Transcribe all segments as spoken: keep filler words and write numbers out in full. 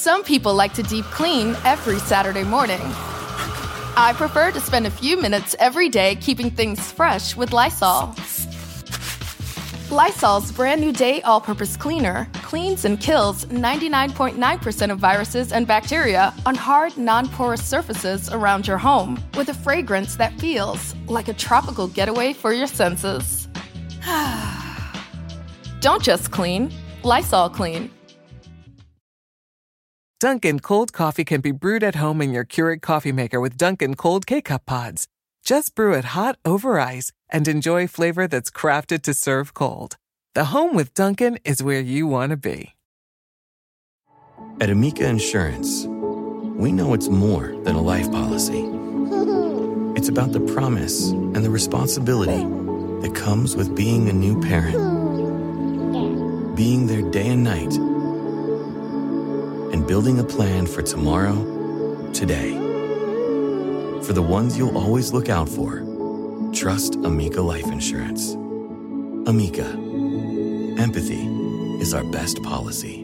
Some people like to deep clean every Saturday morning. I prefer to spend a few minutes every day keeping things fresh with Lysol. Lysol's brand new Day All-Purpose Cleaner cleans and kills ninety-nine point nine percent of viruses and bacteria on hard, non-porous surfaces around your home with a fragrance that feels like a tropical getaway for your senses. Don't just clean, Lysol clean. Dunkin' cold coffee can be brewed at home in your Keurig coffee maker with Dunkin' Cold K-Cup pods. Just brew it hot over ice and enjoy flavor that's crafted to serve cold. The home with Dunkin' is where you want to be. At Amica Insurance, we know it's more than a life policy. It's about the promise and the responsibility that comes with being a new parent. Being there day and night. And building a plan for tomorrow, today. For the ones you'll always look out for, trust Amica Life Insurance. Amica. Empathy is our best policy.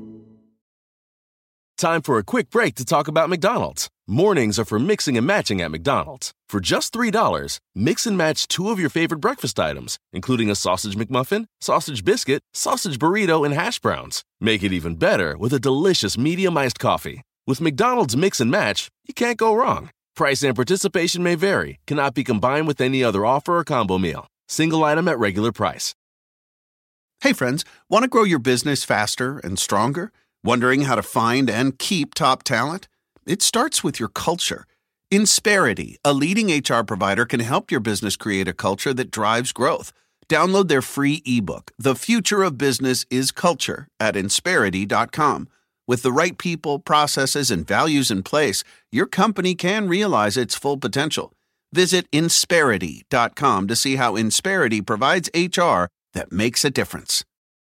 Time for a quick break to talk about McDonald's. Mornings are for mixing and matching at McDonald's. For just three dollars, mix and match two of your favorite breakfast items, including a sausage McMuffin, sausage biscuit, sausage burrito, and hash browns. Make it even better with a delicious medium-iced coffee. With McDonald's Mix and Match, you can't go wrong. Price and participation may vary. Cannot be combined with any other offer or combo meal. Single item at regular price. Hey friends, want to grow your business faster and stronger? Wondering how to find and keep top talent? It starts with your culture. Insperity, a leading H R provider, can help your business create a culture that drives growth. Download their free ebook, The Future of Business is Culture, at insperity dot com. With the right people, processes, and values in place, your company can realize its full potential. Visit insperity dot com to see how Insperity provides H R that makes a difference.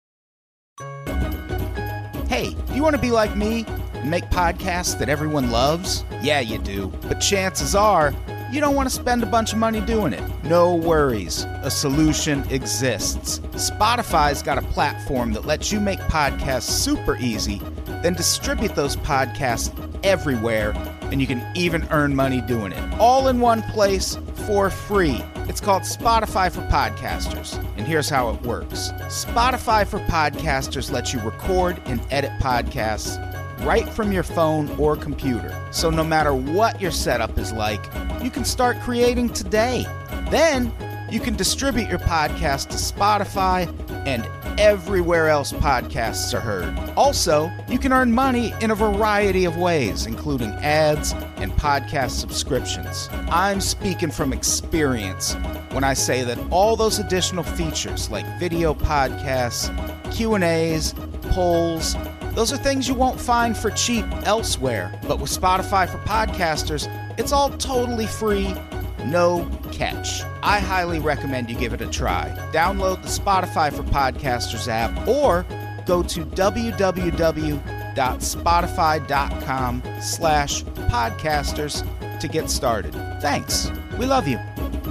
Hey, do you want to be like me and make podcasts that everyone loves? Yeah, you do. But chances are, you don't want to spend a bunch of money doing it. No worries. A solution exists. Spotify's got a platform that lets you make podcasts super easy, then distribute those podcasts everywhere, and you can even earn money doing it. All in one place for free. It's called Spotify for Podcasters, and here's how it works. Spotify for Podcasters lets you record and edit podcasts right from your phone or computer. So no matter what your setup is like, you can start creating today. Then you can distribute your podcast to Spotify and everywhere else podcasts are heard. Also, you can earn money in a variety of ways, including ads and podcast subscriptions. I'm speaking from experience when I say that all those additional features like video podcasts, Q and A's, polls, those are things you won't find for cheap elsewhere. But with Spotify for Podcasters, it's all totally free, no catch. I highly recommend you give it a try. Download the Spotify for Podcasters app or go to w w w dot spotify dot com slash podcasters to get started. Thanks. We love you.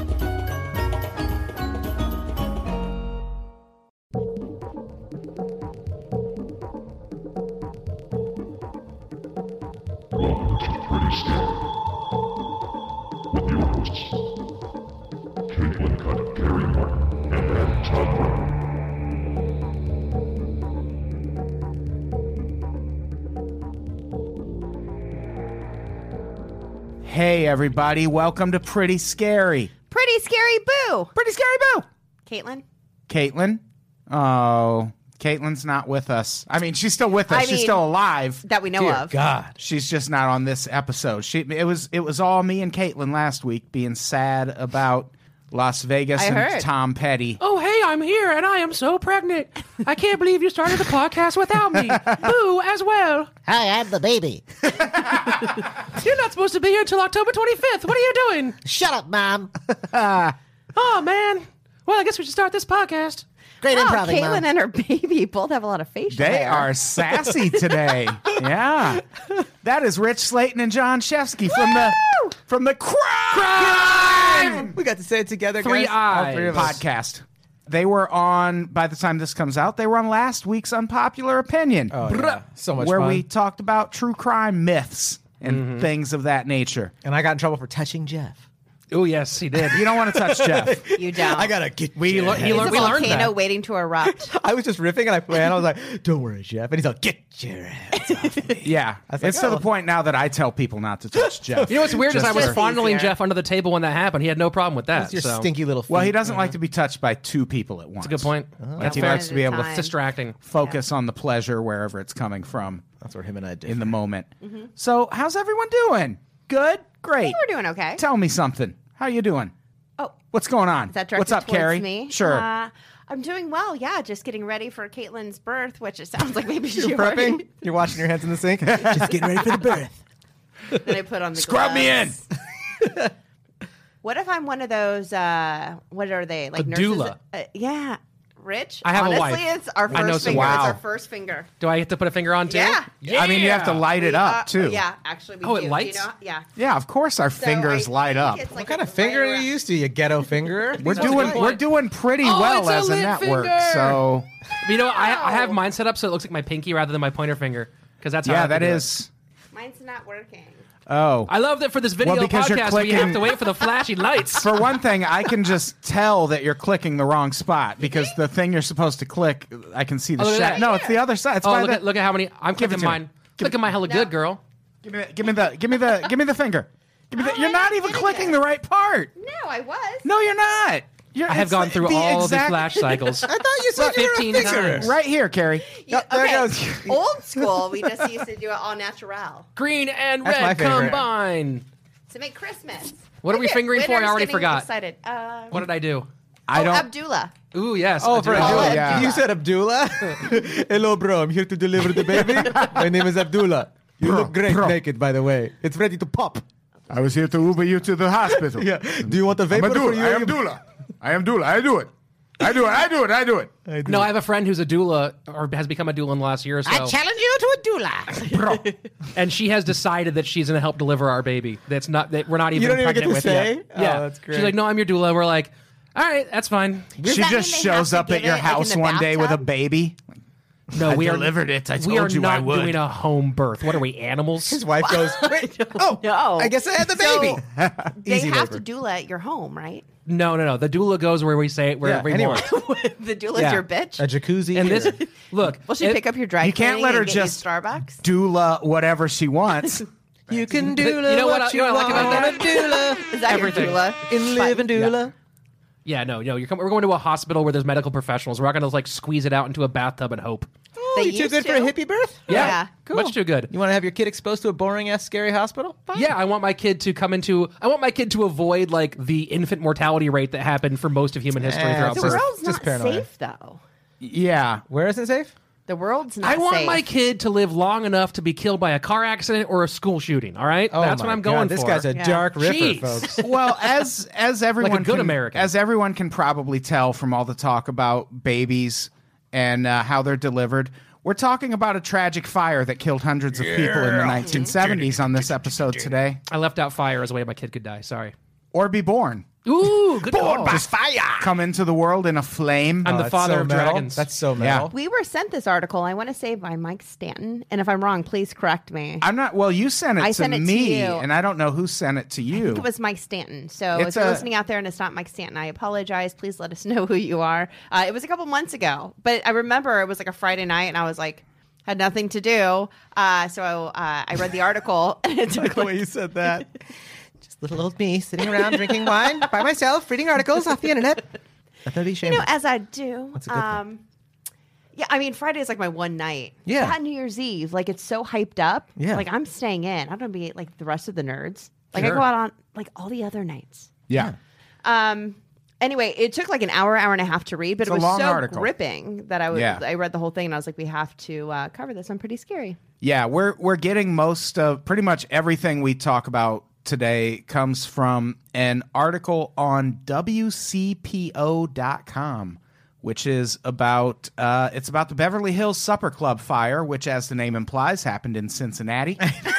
Welcome to Pretty Scary with your hosts, Caitlin Cutt, Gary Martin, and Adam Todd Brown. Hey everybody, welcome to Pretty Scary. Pretty Scary Boo. Pretty Scary Boo. Caitlin? Caitlin? Oh, Caitlin's not with us. I mean, she's still with us. I she's mean, still alive. that we know Dear of. God, she's just not on this episode. She it was it was all me and Caitlin last week being sad about Las Vegas I and heard. Tom Petty. Oh, hey, I'm here, and I am so pregnant. I can't believe you started the podcast without me. Boo, as well. Hi, I'm the baby. You're not supposed to be here until October twenty-fifth. What are you doing? Shut up, Mom. Oh, man. Well, I guess we should start this podcast. Great Oh, improv, Caitlin Mom. and her baby both have a lot of facial They hair. are sassy today. Yeah. That is Rich Slayton and John Shefsky from the from the Crime, We got to say it together, Three guys. eyes. All three of us. podcast. They were on, by the time this comes out, they were on last week's Unpopular Opinion. Oh, yeah. So much where fun. we talked about true crime myths and Mhm. things of that nature. And I got in trouble for touching Jeff. Oh, yes, he did. You don't want to touch Jeff. You don't. I gotta get We, Jeff. le- he He's learned, a we learned volcano that. waiting to erupt. I was just riffing and I ran. I was like, don't worry, Jeff. And he's like, get your hands off me. Yeah. was like, It's to oh. the point now that I tell people not to touch Jeff. You know what's weird is Just I was for- fondling easier. Jeff under the table when that happened. He had no problem with that. That's your so. stinky little feet. Well, he doesn't like to be touched by two people at once. That's a good point. Like That's he fair. likes to be able to Time. It's distracting. focus on the pleasure wherever it's coming from That's where him and I did. in the moment. So, how's everyone doing? Good? Great. We're doing okay. Tell me something. How you doing? Oh, What's going on? is that directed What's up, towards Carrie? me? Sure. Uh, I'm doing well. Yeah, just getting ready for Caitlin's birth, which it sounds like maybe she You're already. prepping? You're washing your hands in the sink? Just getting ready for the birth. Then I put on the Scrub me in. gloves. What if I'm one of those? Uh, what are they like? A nurses? doula. Uh, yeah, Rich. I have a Honestly, wife. it's our I know first some- finger. Wow. It's our first finger. Do I get to put a finger on too? Yeah. I mean, you have to light it We, up, uh, too. Yeah, actually, we Oh, it do. Do lights? You know? Yeah. Yeah, of course our So fingers I light think up. it's What like kind a of finger right are around- you used to, you ghetto finger? We're That's a doing good we're point. doing pretty Oh, well it's a as a lit network. finger. So You know, I, I have mine set up so it looks like my pinky rather than my pointer finger because that's how I yeah, have to that do it. is. Mine's not working. Oh, I love that for this video Well, because you're podcast we have clicking- to wait for the flashy lights. for one thing, I can just tell that you're clicking the wrong spot because the thing you're supposed to click, I can see the Oh, look at shadow. that. No, it's the other side. It's Oh, by look the, at look at how many I'm Give it clicking to me. mine. Clicking my hella No. good, girl. Give me, the, give me the, give me the, give me the finger. Give me the, Oh, you're I'm not not even getting clicking it. the right part. No, I was. No, you're not. You're, I have it's gone the- through the all exact, the flash cycles. I thought you said you were a fifteen finger. times. right here, Carrie. You- there okay. goes. Old school, we just used to do it all natural Green and That's my red favorite. combine. to make Christmas. What are we Okay, fingering for? I Winter's already getting forgot. Excited. Uh, What did I do? I oh, don't. Abdullah. Ooh, yes. Oh, I for do. Abdullah. yeah. You said Abdullah? Hello, bro. I'm here to deliver the baby. My name is Abdullah. You Bro, look great bro. naked, by the way. It's ready to pop. I was here to Uber you to the hospital. Yeah. Do you want the I'm vapor a for doula. you? I am doula. I am doula. I do it. I do it. I do it. I do it. No, I have a friend who's a doula or has become a doula in the last year or so. challenge you to a doula. Bro. And she has decided that she's going to help deliver our baby. That's not that we're not even don't even pregnant get to with say? yet. Oh, yeah, that's great. She's like, no, I'm your doula. We're like, all right, that's fine. Does She that just mean they have shows to up at give your it, like, in house the one day with a bathtub? baby. No, I we delivered are, it. I we told are you I not would. doing a home birth. What are we, animals? His wife goes, wait, oh, No. I guess I had the So, baby. They Easy have labor. to doula at your home, right? No, no, no. The doula goes where we say it, wherever Yeah, we anywhere. want. The doula's Yeah. your bitch. A jacuzzi. And or- this, look, Will she it- pick up your dry You can't cleaning let her and get you just Starbucks? doula whatever she wants. You can do You know what I- you know what I like about that? doula. Is that Everything. your doula? In live and doula. Yeah, no, no. You're com- we're going to a hospital where there's medical professionals. We're not going to like squeeze it out into a bathtub and hope. Oh, They you too used good for a to. hippie birth? Yeah, Yeah. Cool. much too good. You want to have your kid exposed to a boring ass scary hospital? Fine. Yeah, I want my kid to come into. I want my kid to avoid like the infant mortality rate that happened for most of human history Eh, throughout The Just- birth. world's just not paranoia. safe, though. Yeah. Where is it safe? The world's not I want safe. my kid to live long enough to be killed by a car accident or a school shooting. All right, Oh that's what my I'm going God, This for. guy's a Yeah. dark ripper, Jeez. folks. Well, as as everyone good can, American. as everyone can probably tell from all the talk about babies and uh, how they're delivered, we're talking about a tragic fire that killed hundreds of people in the nineteen seventies on this episode today, I left out fire as a way my kid could die. Sorry. or be born. Ooh, good call. Come into the world in a flame. I'm Oh, the that's father so of metal. dragons. That's so Yeah. metal. We were sent this article, I want to say, by Mike Stanton. And if I'm wrong, please correct me. I'm not. Well, you sent it I to sent it to me, you. and I don't know who sent it to you. I think it was Mike Stanton. So It's if you're a- listening out there and it's not Mike Stanton, I apologize. Please let us know who you are. Uh, it was a couple months ago, but I remember it was like a Friday night, and I was like, had nothing to do. Uh, so uh, I read the article, and it took The way like, you said that. Just little old me sitting around drinking wine by myself, reading articles off the internet. Nothing to be ashamed you know, of. as I do. That's a good thing. um, yeah, I mean, Friday is like my one night. Yeah. Not New Year's Eve. Like, it's so hyped up. Yeah. Like, I'm staying in. I don't be like the rest of the nerds. Like, Sure. I go out on like all the other nights. yeah. Um. Anyway, it took like an hour, hour and a half to read, but It's it a was long so article. gripping that I was. Yeah. I read the whole thing and I was like, we have to uh, cover this. I'm pretty scary. Yeah, we're we're getting most of pretty much everything we talk about today comes from an article on W C P O dot com, which is about uh, it's about the Beverly Hills Supper Club fire, which, as the name implies, happened in Cincinnati. The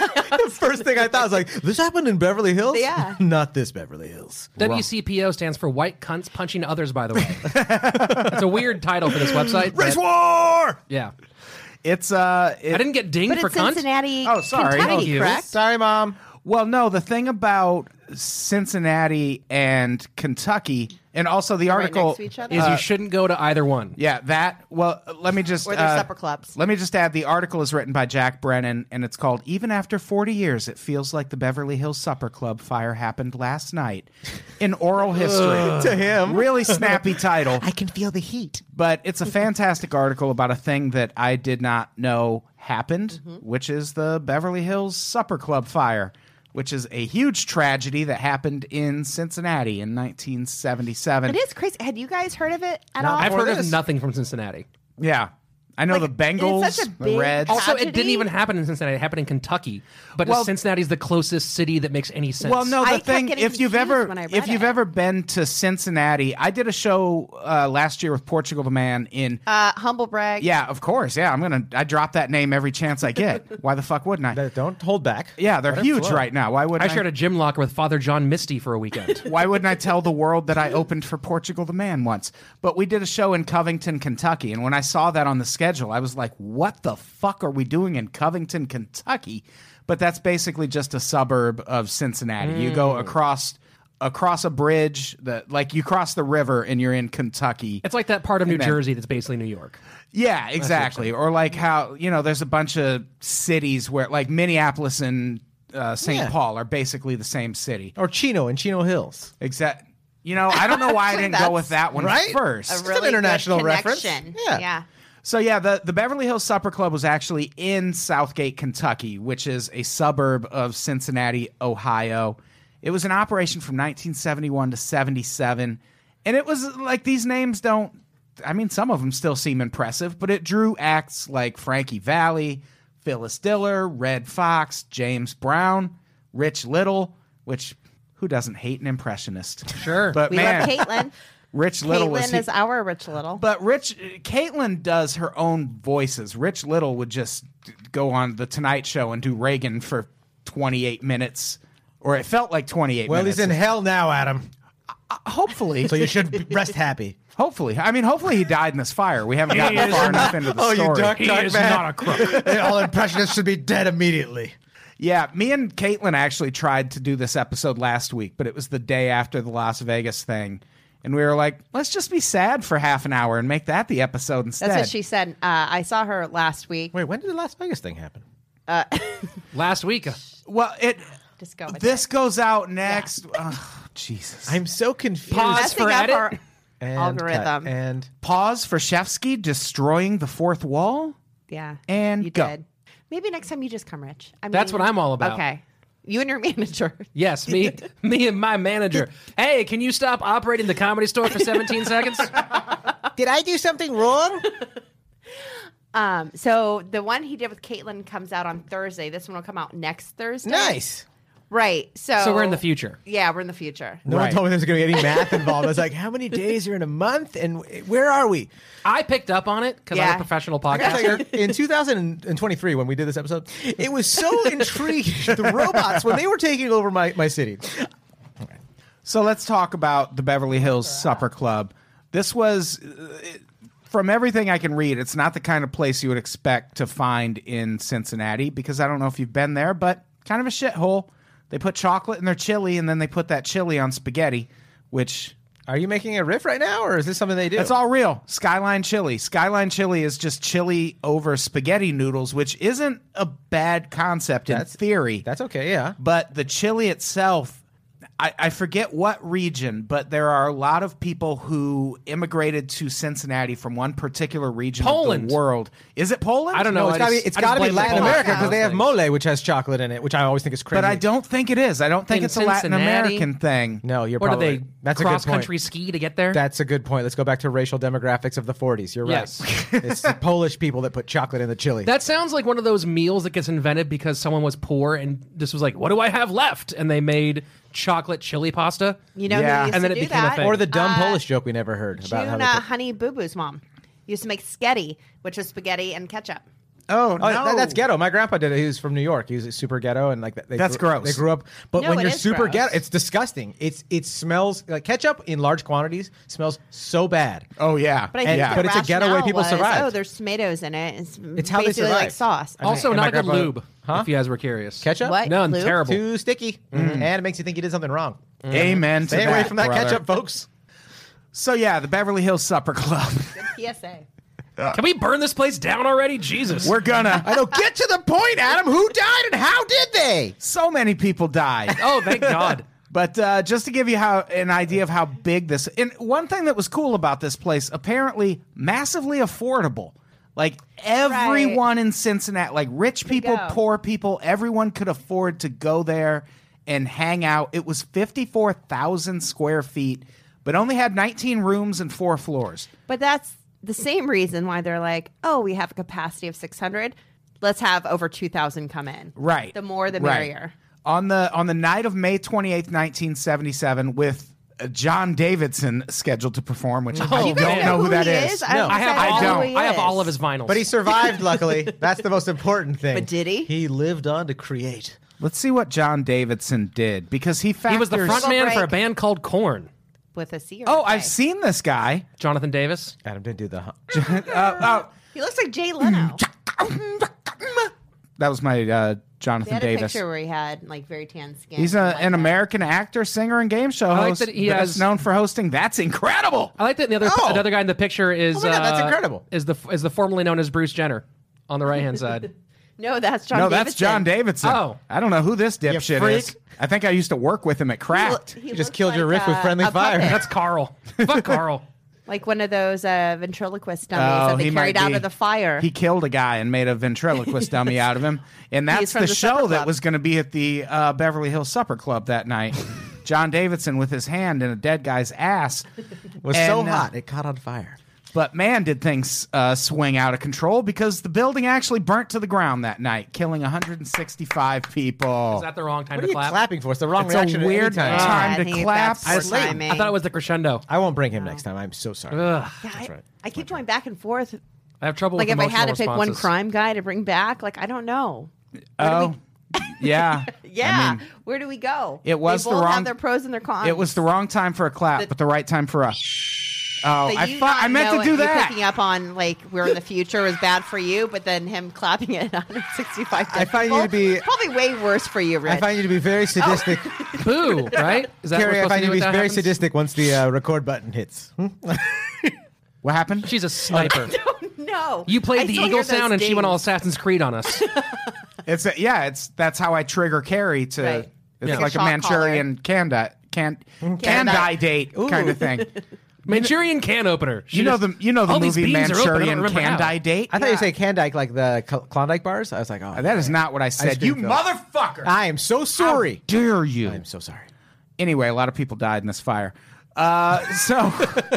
First thing I thought was like, this happened in Beverly Hills? Yeah. Not this Beverly Hills. W C P O stands for White Cunts Punching Others, by the way. It's a weird title for this website. Race but- war! Yeah. It's uh, it, I didn't get dinged But for it's cunt. Cincinnati, Oh, sorry. Kentucky, Thank you. correct? Sorry, Mom. Well, no, the thing about Cincinnati and Kentucky, and also the Right article next to each other? Is uh, you shouldn't go to either one. yeah, that. Well, let me just Or they're uh, supper clubs. Let me just add the article is written by Jack Brennan, and it's called "Even After forty Years, It Feels Like the Beverly Hills Supper Club Fire Happened Last Night." In oral history, To him. really snappy title. I can feel the heat. But it's a fantastic article about a thing that I did not know happened, Mm-hmm. which is the Beverly Hills Supper Club fire, which is a huge tragedy that happened in Cincinnati in nineteen seventy-seven. It is crazy. Had you guys heard of it at No, all? I've Or heard this. of nothing from Cincinnati. Yeah. I know Like, the Bengals, it's such a the big Reds. Also, it Tragedy? didn't even happen in Cincinnati. It happened in Kentucky. But Well- Cincinnati's the closest city that makes any sense. Well, no, the I kept thing getting if you've confused ever when I read if you've it. ever been to Cincinnati, I did a show uh, last year with Portugal the Man in Uh, humble brag. yeah, of course. Yeah, I'm going to I drop that name every chance I get. Why the fuck wouldn't I? Don't hold back. Yeah, they're Let it huge flow. right now. Why wouldn't I I? shared a gym locker with Father John Misty for a weekend. Why wouldn't I tell the world that I opened for Portugal the Man once? But we did a show in Covington, Kentucky, and when I saw that on the schedule, I was like, what the fuck are we doing in Covington, Kentucky? But that's basically just a suburb of Cincinnati. You go across across a bridge that like you cross the river and you're in Kentucky. It's like that part of New And then- Jersey that's basically New York. Yeah, exactly. Or like how, you know, there's a bunch of cities where like Minneapolis and uh, Saint Yeah. Paul are basically the same city. Or Chino in Chino Hills. Exact. You know, I don't know why I didn't go That's- with that one Right? first. A an really international good reference. connection. Yeah. Yeah. So yeah, the, the Beverly Hills Supper Club was actually in Southgate, Kentucky, which is a suburb of Cincinnati, Ohio. It was in operation from nineteen seventy-one to seventy-seven. And it was like these names don't, I mean, some of them still seem impressive, but it drew acts like Frankie Valli, Phyllis Diller, Red Fox, James Brown, Rich Little, which who doesn't hate an impressionist? Sure. But We man, love Caitlin. Rich Little was Caitlin he- is our Rich Little. but Rich, Caitlin does her own voices. Rich Little would just go on the Tonight Show and do Reagan for twenty-eight minutes, or it felt like twenty-eight Well, minutes. he's in hell now, Adam. hopefully, So you should rest happy. hopefully. I mean, hopefully he died in this fire. We haven't gotten is far enough into the Oh, you story. duck, He duck, is man. not a crook. All impressionists should be dead immediately. Yeah, me and Caitlin actually tried to do this episode last week, but it was the day after the Las Vegas thing. And we were like, let's just be sad for half an hour and make that the episode instead. That's what she said. Uh, I saw her last week. Wait, when did the Las Vegas thing happen? Last week. Well, it Just go with this it. goes out next. Oh, Jesus. I'm so confused. Pause Messing for up edit. our And algorithm. cut. And Pause for Shefsky destroying the fourth wall. Yeah. And you go. did. Maybe next time you just come, Rich. I That's mean- what I'm all about. Okay. You and your manager. Yes, me, me and my manager. Hey, can you stop operating the Comedy Store for seventeen seconds? did I do something wrong? Um, so the one he did with Caitlin comes out on Thursday. This one will come out next Thursday. Nice. Right. So So we're in the future. Yeah, we're in the future. No one Right. told me there was going to be any math involved. I was like, how many days are in a month? And where are we? I picked up on it because I'm Yeah. a professional I gotta tell podcaster. you, in two thousand twenty-three, when we did this episode, it was so intrigued. The robots, when they were taking over my, my city. So let's talk about the Beverly Hills Supper Club. This was, uh, it- from everything I can read, it's not the kind of place you would expect to find in Cincinnati, because I don't know if you've been there, but kind of a shithole. They put chocolate in their chili, and then they put that chili on spaghetti, which... Are you making a riff right now, or is this something they do? It's all real. Skyline chili. Skyline chili is just chili over spaghetti noodles, which isn't a bad concept in That's- theory. That's okay, yeah. But the chili itself, I, I forget what region, but there are a lot of people who immigrated to Cincinnati from one particular region Poland. of the world. Is it Poland? I don't know. No, it's I got to be, just- it's I just gotta be blame the Latin Polish America for because they those have things. mole, which has chocolate in it, which I always think is crazy. But I don't think it is. I don't think In it's a Latin Cincinnati? American thing. No, you're Or did probably they That's a good cross point. country ski to get there? That's a good point. Let's go back to racial demographics of the forties. You're right. Yes. It's the Polish people that put chocolate in the chili. That sounds like one of those meals that gets invented because someone was poor and just was like, "What do I have left?" And they made chocolate chili pasta. You know Yeah. who used And then to it do became a that? thing. or the dumb Uh, Polish joke we never heard about how June they uh, put- Honey Boo Boo's mom used to make sketty, which was spaghetti and ketchup. Oh, Oh, no. that- that's ghetto. My grandpa did it. He was from New York. He was super ghetto, and like they That's grew, gross. They grew up, but No, when it you're is super gross. ghetto, it's disgusting. It's it smells like ketchup in large quantities smells so bad. Oh, yeah. But I And- think yeah. the but it's a ghetto way rationale people was, survived. Oh, there's tomatoes in it. It's, It's how they basically like survived. sauce. I mean, Also, and not my a good grandpa- lube, Huh? if you guys were curious. Ketchup? What? No, Lube? terrible. Too sticky, and it makes you think you did something wrong. Amen to Stay that, away from that brother. ketchup, folks. So, yeah, the Beverly Hills Supper Club. P S A. Can we burn this place down already? Jesus. We're gonna. I don't get to the point, Adam. Who died and how did they? So many people died. Oh, thank God. But uh, just to give you how an idea of how big this, and one thing that was cool about this place, apparently massively affordable. Like everyone in Cincinnati, like rich people, go. poor people, everyone could afford to go there and hang out. It was fifty-four thousand square feet, but only had nineteen rooms and four floors. But that's the same reason why they're like, oh, we have a capacity of six hundred. Let's have over two thousand come in. Right. The more, the Right. merrier. On the on the night of May twenty-eighth, nineteen seventy-seven, with uh, John Davidson scheduled to perform, which I Do you don't guys know, know who who that he is. is? I No, don't I have, I all, don't. Who he I have is. all of his vinyls. But he survived, luckily. That's the most important thing. But did he? He lived on to create. Let's see what John Davidson did, because he factors... He was the front Well, man break. for a band called Korn. With a C or Oh, a I've K? seen this guy. Jonathan Davis. Adam didn't do the. Uh, He looks like Jay Leno. oh, that was my uh, They Jonathan had a Davis. picture where he had like very tan skin. He's a, like an that. American actor, singer, and game show I like host. that he best has- known for hosting That's Incredible. I like that the other Oh. another guy in the picture is Oh my God, that's uh, incredible. Is the is the formerly known as Bruce Jenner on the right hand side. No, that's John no, Davidson. that's John Davidson. Oh. I don't know who this dipshit freak. is. I think I used to work with him at He Cracked. lo- he You just looks killed your like, riff with uh, friendly a fire. puppet. That's Carl. Fuck Carl. Like one of those uh, ventriloquist dummies Oh, that they he might carried out be. of the fire. He killed a guy and made a ventriloquist dummy out of him. And that's from the, the show Supper that Club. was going to be at the uh, Beverly Hills Supper Club that night. John Davidson with his hand in a dead guy's ass. Was so And, uh, hot it caught on fire. But man, did things uh, swing out of control, because the building actually burnt to the ground that night, killing one hundred sixty-five people. Is that the wrong time What to are you clap? clapping for? It's the wrong It's reaction a weird at any time. time I to think clap. that's poor I- timing. I thought it was the crescendo. I won't bring him next time. I'm so sorry. Ugh. Yeah, I, right. I keep going back and forth. I have trouble Like with if I had to emotional pick one responses. crime guy to bring back, like I don't know. Oh, yeah. Yeah, I mean, where do we go? it was they the both wrong- have their pros and their cons. it was the wrong time for a clap, The- but the right time for a. Oh, But I you thought not I meant know to do it- you that. Picking up on like we're in the future was bad for you, but then him clapping it at one hundred sixty-five. I find you to be- probably way worse for you, Rich. I find you to be very sadistic. Boo, right? Is that Carrie, I what we're supposed find to you do to be when that very happens? sadistic once the uh, record button hits. Hmm? What happened? She's a sniper. no, You played I the still Eagle hear those sound and she went all dings. Assassin's Creed on us. It's a, yeah. It's that's how I trigger Carrie to. Right. It's Yeah. like a Shot Manchurian candi can candi date kind of thing. Manchurian can opener. She You know just- the you know the all these movie beans are open, I don't Manchurian remember how. Candi Date. I thought you say Klondike, like the Cl- Klondike bars. I was like, oh, That is not what I said. You cream filled. motherfucker! I am so sorry. How dare you? I am so sorry. Anyway, a lot of people died in this fire. Uh, so,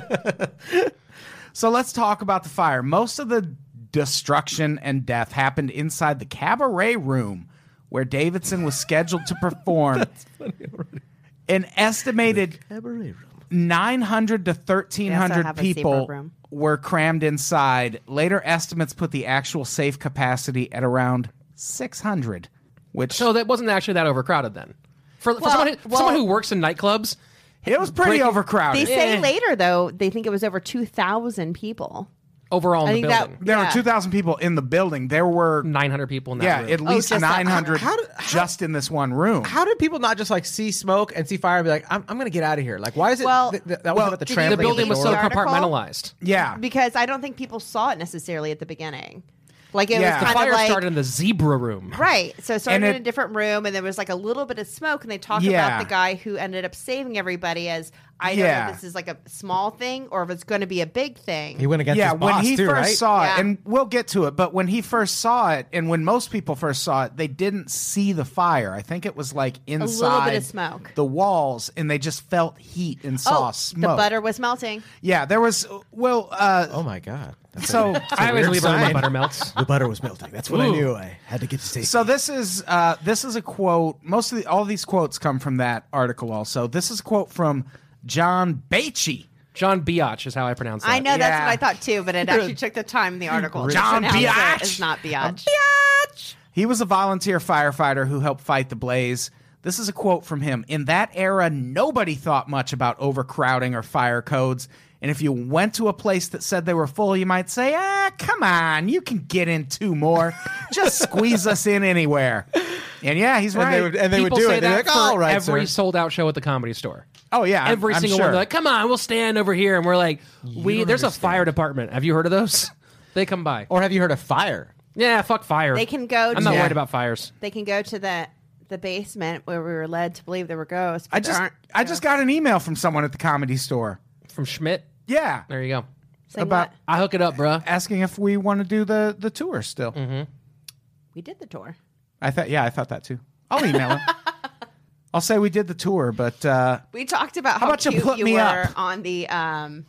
so let's talk about the fire. Most of the destruction and death happened inside the cabaret room where Davidson was scheduled to perform. An estimated Cabaret room. nine hundred to thirteen They also hundred have a secret people room. were crammed inside. Later estimates put the actual safe capacity at around six hundred, which So that wasn't actually that overcrowded then. For, for Well- someone, who, for well- someone who works in nightclubs, it was pretty breaking- overcrowded. They say Eh. later though they think it was over two thousand people. overall I in the think that- building, There Yeah. were two thousand people in the building. There were, nine hundred people in that yeah, room. at least just that- nine hundred how do- how- just in this one room. How did people not just like see smoke and see fire and be like, I'm, I'm going to get out of here? Like, why is it Well- th- th- that well, was about the did you trampling the at building was so door? The article? compartmentalized. yeah. Because I don't think people saw it necessarily at the beginning. Like it Yeah. was The kind Fire of like started in the zebra room. right. So it started And it- in a different room, and there was like a little bit of smoke, and they talked Yeah. about the guy who ended up saving everybody as I don't know Yeah. if this is like a small thing or if it's going to be a big thing. He went against Yeah, his boss when he too, first right? saw Yeah. it, and we'll get to it, but when he first saw it, and when most people first saw it, they didn't see the fire. I think it was like inside little bit of smoke. the walls, and they just felt heat and saw oh, smoke. the butter was melting. Yeah, there was. Well, uh, Oh my God. That's so I always weird leave it when my sign. butter melts. The butter was melting. That's when I Ooh. knew I had to get to safety. So this is uh, this is a quote. Most of the, all these quotes come from that article. Also, this is a quote from John Beachy, John Biatch is how I pronounce that. I know that's Yeah. what I thought too, but it actually took the time in the article. to John pronounce it. Biatch. It's not Biatch. He was a volunteer firefighter who helped fight the blaze. This is a quote from him. In that era, nobody thought much about overcrowding or fire codes. And if you went to a place that said they were full, you might say, ah, come on, you can get in two more. Just squeeze us in anywhere. And yeah, he's right. And they would, and they would People do say it. They're that like, for all right, every sir. sold out show at the Comedy Store. oh, yeah. I'm- Every I'm single sure. one. They're like, come on, we'll stand over here. And we're like, we there's a fire department. Have you heard of those? They come by. Or have you heard of fire? Yeah, fuck fire. They can go. I'm to, not worried about fires. They can go to the the basement where we were led to believe there were ghosts. But I there just, aren't I just got an email from someone at the Comedy Store. From Schmidt. Yeah. There you go. saying about- what? I hook it up, bruh. Asking if we want to do the, the tour still. Mm-hmm. We did the tour. I thought, yeah, I thought that too. I'll email him. I'll say we did the tour, but uh, We talked about how, How about you cute put you me were up? on the um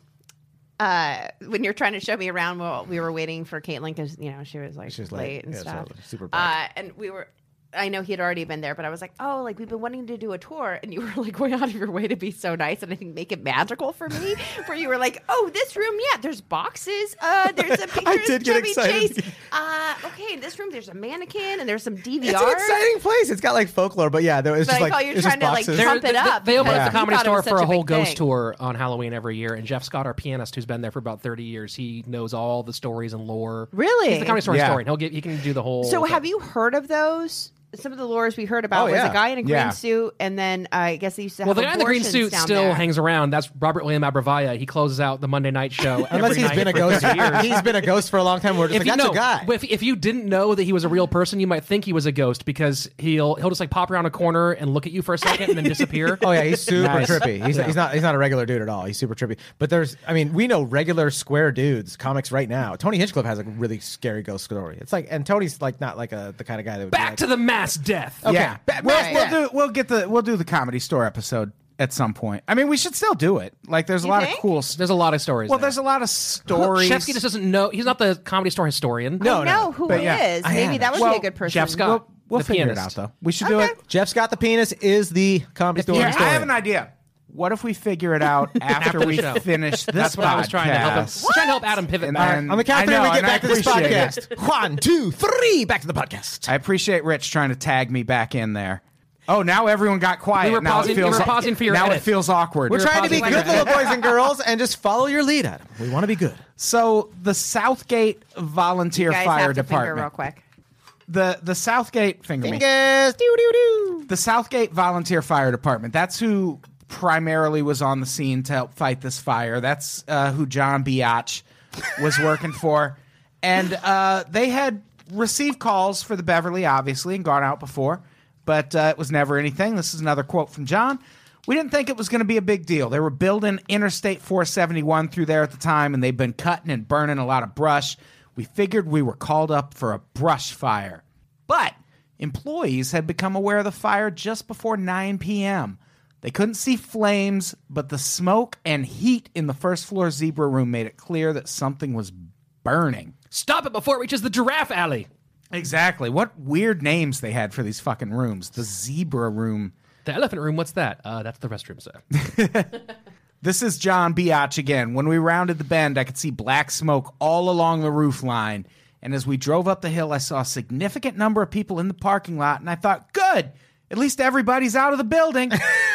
uh when you're trying to show me around while we were waiting for Caitlin because you know she was like She was late, late. and Yeah, stuff. so super uh, packed. and we were. I know he had already been there, but I was like, "Oh, like we've been wanting to do a tour," and you were like going out of your way to be so nice and I think make it magical for me. Where you were like, "Oh, this room, yeah, there's boxes. Uh, there's a picture I of did get Chevy excited. Chase. Uh, okay, in this room, there's a mannequin and there's some D V Rs. It's an exciting place. It's got like folklore, but yeah, there was But just I like thought you were it's just trying to, like, boxes. pump it up. They open because up the you Comedy thought it Store was for such a whole big ghost thing. tour on Halloween every year. And Jeff Scott, our pianist, who's been there for about thirty years, he knows all the stories and lore. Really? He's the Comedy Store Yeah. historian. He'll get. He can do the whole. So, thing. have you heard of those? Some of the lures we heard about Oh, was yeah. a guy in a green Yeah. suit, and then uh, I guess they used to Well, have the guy in the green abortions suit down still there. hangs around. That's Robert William Abravaya. He closes out the Monday night show. Unless every he's night been a for ghost. thirty years. He's been a ghost for a long time. We're just If like, you that's know, a guy. if, if you didn't know that he was a real person, you might think he was a ghost because he'll he'll just like pop around a corner and look at you for a second and then disappear. Oh yeah, he's super Nice. trippy. He's, Yeah. he's not he's not a regular dude at all. He's super trippy. But there's, I mean, we know regular square dudes, comics right now. Tony Hinchcliffe has a really scary ghost story. It's like, and Tony's like not like a the kind of guy that would be Back like, to the mass death. Okay. yeah, Ba- we'll, right. we'll Yeah. do we'll get the we'll do the Comedy Store episode at some point. I mean, we should still do it. Like, there's a You lot think? of cool. s- There's a lot of stories. Well, there. there's a lot of stories. Shefsky just doesn't know. He's not the Comedy Store historian. No, I no. know who But he yeah, is. I Maybe am. that would Well, be a good person. Jeff Scott. We'll, we'll the figure pianist. it out, though. We should do Okay. it. Jeff Scott the penis is the comedy store Here, I historian. have an idea. What if we figure it out after, After the we show. finish this That's what I was trying to help him. I podcast? was trying to help Adam pivot And back. then- On the count of I three, know, we get and I back to this appreciate podcast. One, two, three, back to the podcast. I appreciate Rich trying to tag me back in there. Oh, now everyone got quiet. We were now pausing- it feels we were pausing for your now edit. it feels awkward. We're We're trying to be pausing good for- little boys and girls and just follow your lead, Adam. We want to be good. So the Southgate Volunteer You guys Fire have to finger Department. real quick. The the Southgate finger me. Fingers, doo doo doo. The Southgate Volunteer Fire Department. That's who primarily was on the scene to help fight this fire. That's uh, who John Biatch was working for. And uh, they had received calls for the Beverly, obviously, and gone out before, but uh, it was never anything. This is another quote from John. We didn't think it was going to be a big deal. They were building Interstate four seventy-one through there at the time, and they've been cutting and burning a lot of brush. We figured we were called up for a brush fire. But employees had become aware of the fire just before nine p.m. They couldn't see flames, but the smoke and heat in the first floor zebra room made it clear that something was burning. Stop it before it reaches the giraffe alley. Exactly. What weird names they had for these fucking rooms. The zebra room. The elephant room. What's that? Uh, that's the restroom, sir. This is John Biatch again. When we rounded the bend, I could see black smoke all along the roof line. And as we drove up the hill, I saw a significant number of people in the parking lot, and I thought, good, at least everybody's out of the building.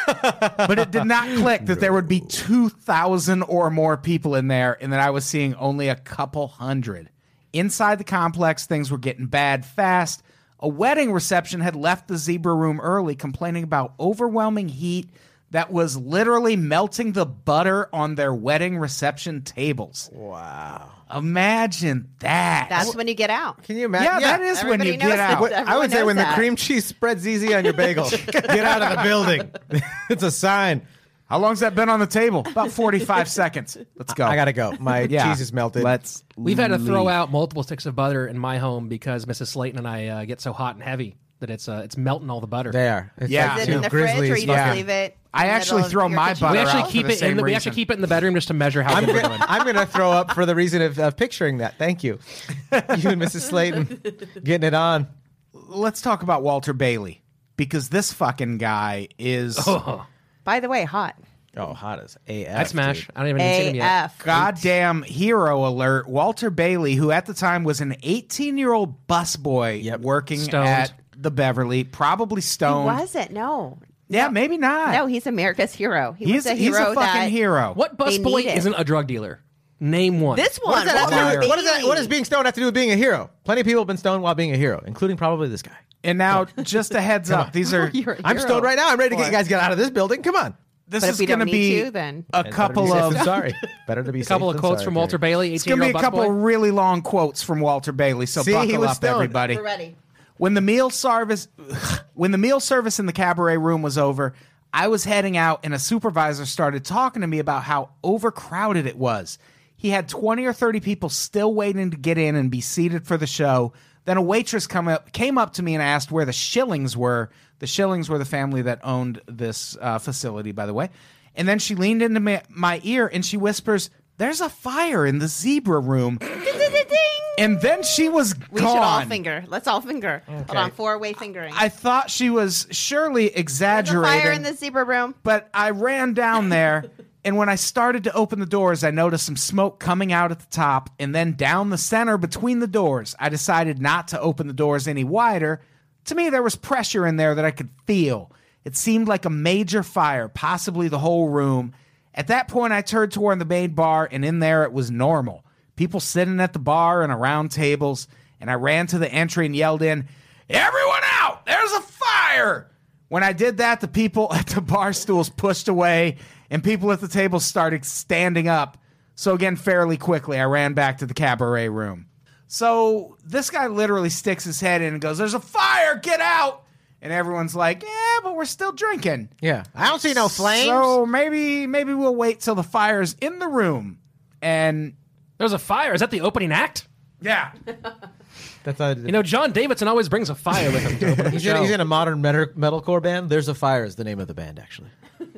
But it did not click that there would be two thousand or more people in there, and that I was seeing only a couple hundred. Inside the complex, things were getting bad fast. A wedding reception had left the zebra room early, complaining about overwhelming heat that was literally melting the butter on their wedding reception tables. Wow. Imagine that. That's when you get out. Can you imagine? Yeah, that is when Everybody you knows get that. out. What- I Everyone would say knows when that. the cream cheese spreads easy on your bagel, get out of the building. It's a sign. How long's that been on the table? About forty-five seconds. Let's go. I gotta go. My Yeah. cheese is melted. Let's We've had to throw leave. out multiple sticks of butter in my home because Missus Slayton and I uh, get so hot and heavy that it's uh, it's melting all the butter. They are. It's Yeah. like Is it two in the fridge, or grizzlies you just yeah. leave it? I in the actually middle of throw your my kitchen? butter We actually out keep for the it in same the, we reason. actually keep it in the bedroom just to measure how I'm good we're gonna, doing. I'm gonna throw up for the reason of, of picturing that. Thank you. You and Missus Slayton getting it on. Let's talk about Walter Bailey, because this fucking guy is Oh. By the way, hot. Oh, hot as A F. I smash. dude. I don't even see him yet. A F. Goddamn hero alert. Walter Bailey, who at the time was an eighteen-year-old busboy Yep. working Stoned. at the Beverly, probably He stoned. wasn't. No. Yeah, maybe not. No, he's America's hero. He he's, was a he's hero a fucking that hero. What They busboy need it. isn't a drug dealer? Name one. This What one. does, that have to do Walter with, what, does that, what does Bailey. being stoned have to do with being a hero? Plenty of people have been stoned while being a hero, including probably this guy. And now, just a heads up, these are You're a I'm hero. stoned right now. I'm ready to get Or- you guys get out of this building. Come on. this But if is we going don't to need be to, then- a Better couple to be safe of than sorry. Better to be a couple safe of than quotes sorry, from Gary. Walter Bailey, it's going to be eighteen-year-old a couple busboy. really long quotes from Walter Bailey. So See, he buckle was up, stoned. everybody. We're ready. When the meal service, when the meal service in the cabaret room was over, I was heading out, and a supervisor started talking to me about how overcrowded it was. He had twenty or thirty people still waiting to get in and be seated for the show. Then a waitress come up, came up to me and asked where the Shillings were. The Shillings were the family that owned this uh, facility, by the way. And then she leaned into my, my ear and she whispers, "There's a fire in the zebra room." And then she was We gone. should all finger. Let's all finger. Hold on. Four-way fingering. I thought she was surely There's a exaggerating. fire in the zebra room. But I ran down there, and when I started to open the doors, I noticed some smoke coming out at the top and then down the center between the doors. I decided not to open the doors any wider. To me, there was pressure in there that I could feel. It seemed like a major fire, possibly the whole room. At that point, I turned toward the main bar, and in there it was normal. People sitting at the bar and around tables, and I ran to the entry and yelled in, "Everyone out! There's a fire!" When I did that, the people at the bar stools pushed away, and people at the tables started standing up. So again, fairly quickly, I ran back to the cabaret room. So this guy literally sticks his head in and goes, "There's a fire! Get out!" And everyone's like, "Yeah, but we're still drinking." Yeah. I don't see no flames. So maybe maybe we'll wait till the fire's in the room. And There's a fire. Is that the opening act? yeah. That's a, You know, John Davidson always brings a fire with him to open the he's, in, show. he's in a modern metal, metalcore band. There's a Fire is the name of the band, actually.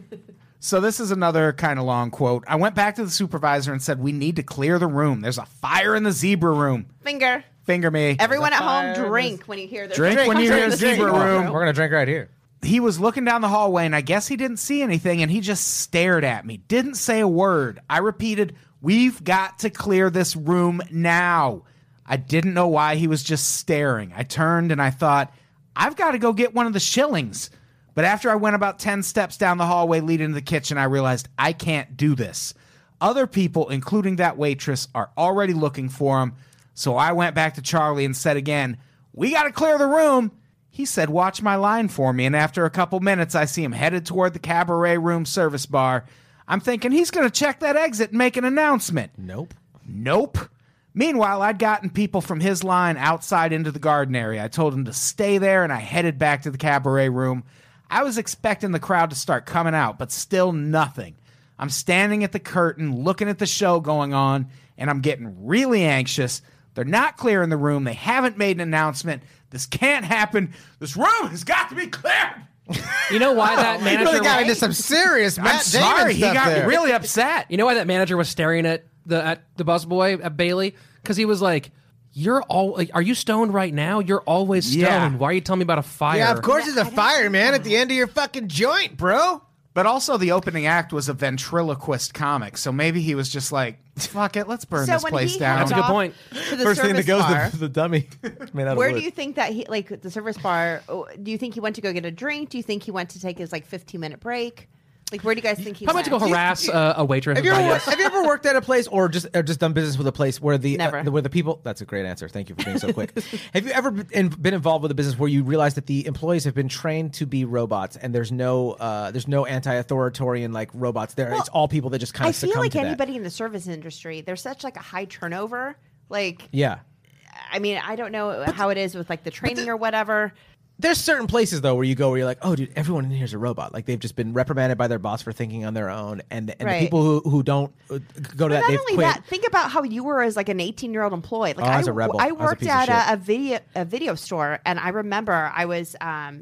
So this is another kind of long quote. I went back to the supervisor and said, "We need to clear the room. There's a fire in the zebra room." Finger. Finger me. Everyone at fire home, in drink when you hear this. Drink when you hear zebra room. We're going to drink right here. He was looking down the hallway, and I guess he didn't see anything, and he just stared at me. Didn't say a word. I repeated, "We've got to clear this room now." I didn't know why he was just staring. I turned and I thought, I've got to go get one of the Shillings. But after I went about ten steps down the hallway leading to the kitchen, I realized I can't do this. Other people, including that waitress, are already looking for him. So I went back to Charlie and said again, "We got to clear the room." He said, "Watch my line for me." And after a couple minutes, I see him headed toward the cabaret room service bar. I'm thinking he's going to check that exit and make an announcement. Nope. Nope. Meanwhile, I'd gotten people from his line outside into the garden area. I told him to stay there, and I headed back to the cabaret room. I was expecting the crowd to start coming out, but still nothing. I'm standing at the curtain, looking at the show going on, and I'm getting really anxious. They're not clearing the room. They haven't made an announcement. This can't happen. This room has got to be cleared. You know why that You manager? really got was, into some serious Matt I'm sorry. Damon He stuff got there. really upset. you know why that manager was staring at the at the busboy at Bailey? Because he was like, "You're all like, are you stoned right now? You're always stoned. Yeah. Why are you telling me about a fire?" Yeah, of course there's a fire, man, at the end of your fucking joint, bro. But also, the opening act was a ventriloquist comic, so maybe he was just like, "Fuck it, let's burn So this when place he down." That's a heads good off point. To the First thing that service goes bar, to the dummy. Made out of where wood. do you think that he, like the service bar, oh, do you think he went to go get a drink? Do you think he went to take his like fifteen minute break? Like, where do you guys think he Probably went? to go harass uh, a waitress. Have you, by ever, yes. have you ever worked at a place or just or just done business with a place where the, Never. uh, the where the people? That's a great answer. Thank you for being so quick. Have you ever been been involved with a business where you realize that the employees have been trained to be robots and there's no uh, there's no anti-authoritarian like robots there? Well, it's all people that just kind I of succumb feel like to that. anybody in the service industry, there's such like a high turnover. Like, Yeah. I mean, I don't know how it is with like the training or whatever. There's certain places though where you go where you're like, oh, dude, everyone in here is a robot. Like they've just been reprimanded by their boss for thinking on their own, and and Right. the people who, who don't uh, go to But that, not they've only quit. that, think about how you were as like an eighteen year old employee. Like Oh, I was I, a rebel. I I was a worked piece of at shit. a, a video a video store, and I remember I was. Um,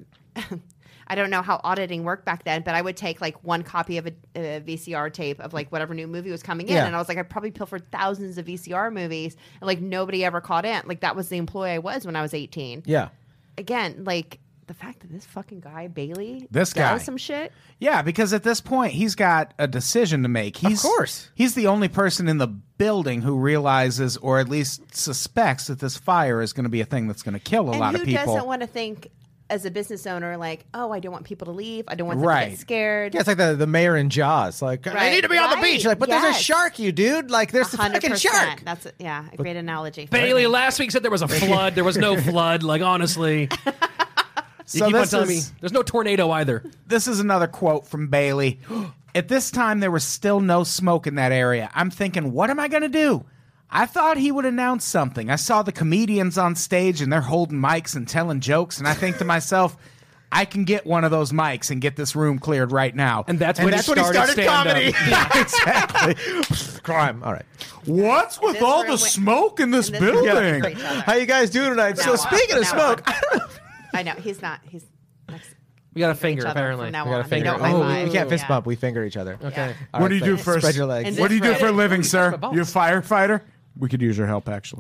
I don't know how auditing worked back then, but I would take like one copy of a, a V C R tape of like whatever new movie was coming in, Yeah. and I was like, I probably pilfered thousands of V C R movies, and like nobody ever caught in. Like that was the employee I was when I was eighteen. Yeah. Again, like the fact that this fucking guy Bailey This does guy. some shit. Yeah, because at this point he's got a decision to make. He's, Of course. He's the only person in the building who realizes or at least suspects that this fire is going to be a thing that's going to kill a and lot who of people. doesn't want to think as a business owner like, oh, I don't want people to leave. I don't want them to Right. get scared. Yeah, it's like the, the mayor in Jaws. Like, I Right. need to be on the Right. beach. Like, but there's a Yes. shark, you dude. Like, there's the one hundred fucking percent. shark. That's a, yeah, a great analogy. Bailey last week said there was a flood. There was no flood. Like, honestly. You So keep on this telling is- me there's no tornado either. This is another quote from Bailey. At this time, there was still no smoke in that area. I'm thinking, what am I going to do? I thought he would announce something. I saw the comedians on stage and they're holding mics and telling jokes, and I think to myself, I can get one of those mics and get this room cleared right now. And that's And when that's he when he started, started stand-up. comedy. Exactly. Crime. All right. What's with this all room the went- smoke in this in this room building? for each other. How you guys doing tonight? Now so on. speaking of Now smoke, on. I don't know. I know he's not. He's next. We got a each finger, other apparently. From now We got a on. finger. Don't high Oh, five. we can't fist Yeah. bump. We finger each other. Okay. All What do right, you do so first? Spread your legs. And What do you do Right. for a living, sir? My balls. You a firefighter? We could use your help, actually.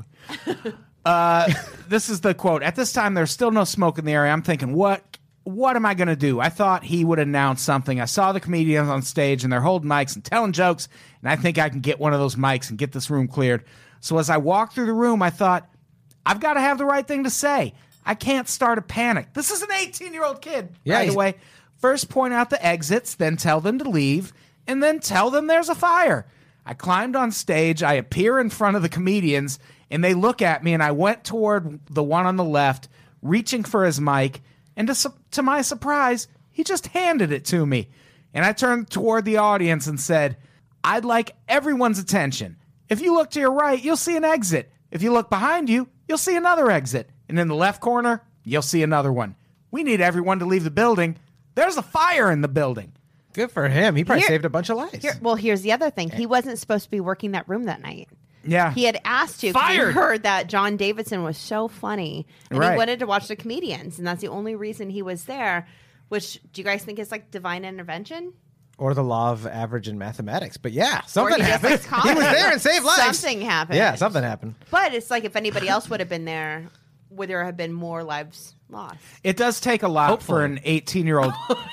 uh, this is the quote. At this time, there's still no smoke in the area. I'm thinking, what what am I going to do? I thought he would announce something. I saw the comedians on stage, and they're holding mics and telling jokes, and I think I can get one of those mics and get this room cleared. So as I walked through the room, I thought, I've got to have the right thing to say. I can't start a panic. This is an eighteen-year-old kid, Yeah, by the he's- way. First point out the exits, then tell them to leave, and then tell them there's a fire. I climbed on stage. I appear in front of the comedians, and they look at me, and I went toward the one on the left, reaching for his mic, and to, su- to my surprise, he just handed it to me. And I turned toward the audience and said, I'd like everyone's attention. If you look to your right, you'll see an exit. If you look behind you, you'll see another exit. And in the left corner, you'll see another one. We need everyone to leave the building. There's a fire in the building. Good for him. He probably Here- saved a bunch of lives. Here, well, here's the other thing. He wasn't supposed to be working that room that night. Yeah. He had asked to. 'cause He Fired. heard that John Davidson was so funny, and Right. he wanted to watch the comedians, and that's the only reason he was there. Which do you guys think is like divine intervention? Or the law of average in mathematics. But yeah, something he just happened. likes He comedy. was there and saved lives. Something happened. Yeah, something happened. But it's like if anybody else would have been there, would there have been more lives lost? It does take a lot Hopefully. for an eighteen-year-old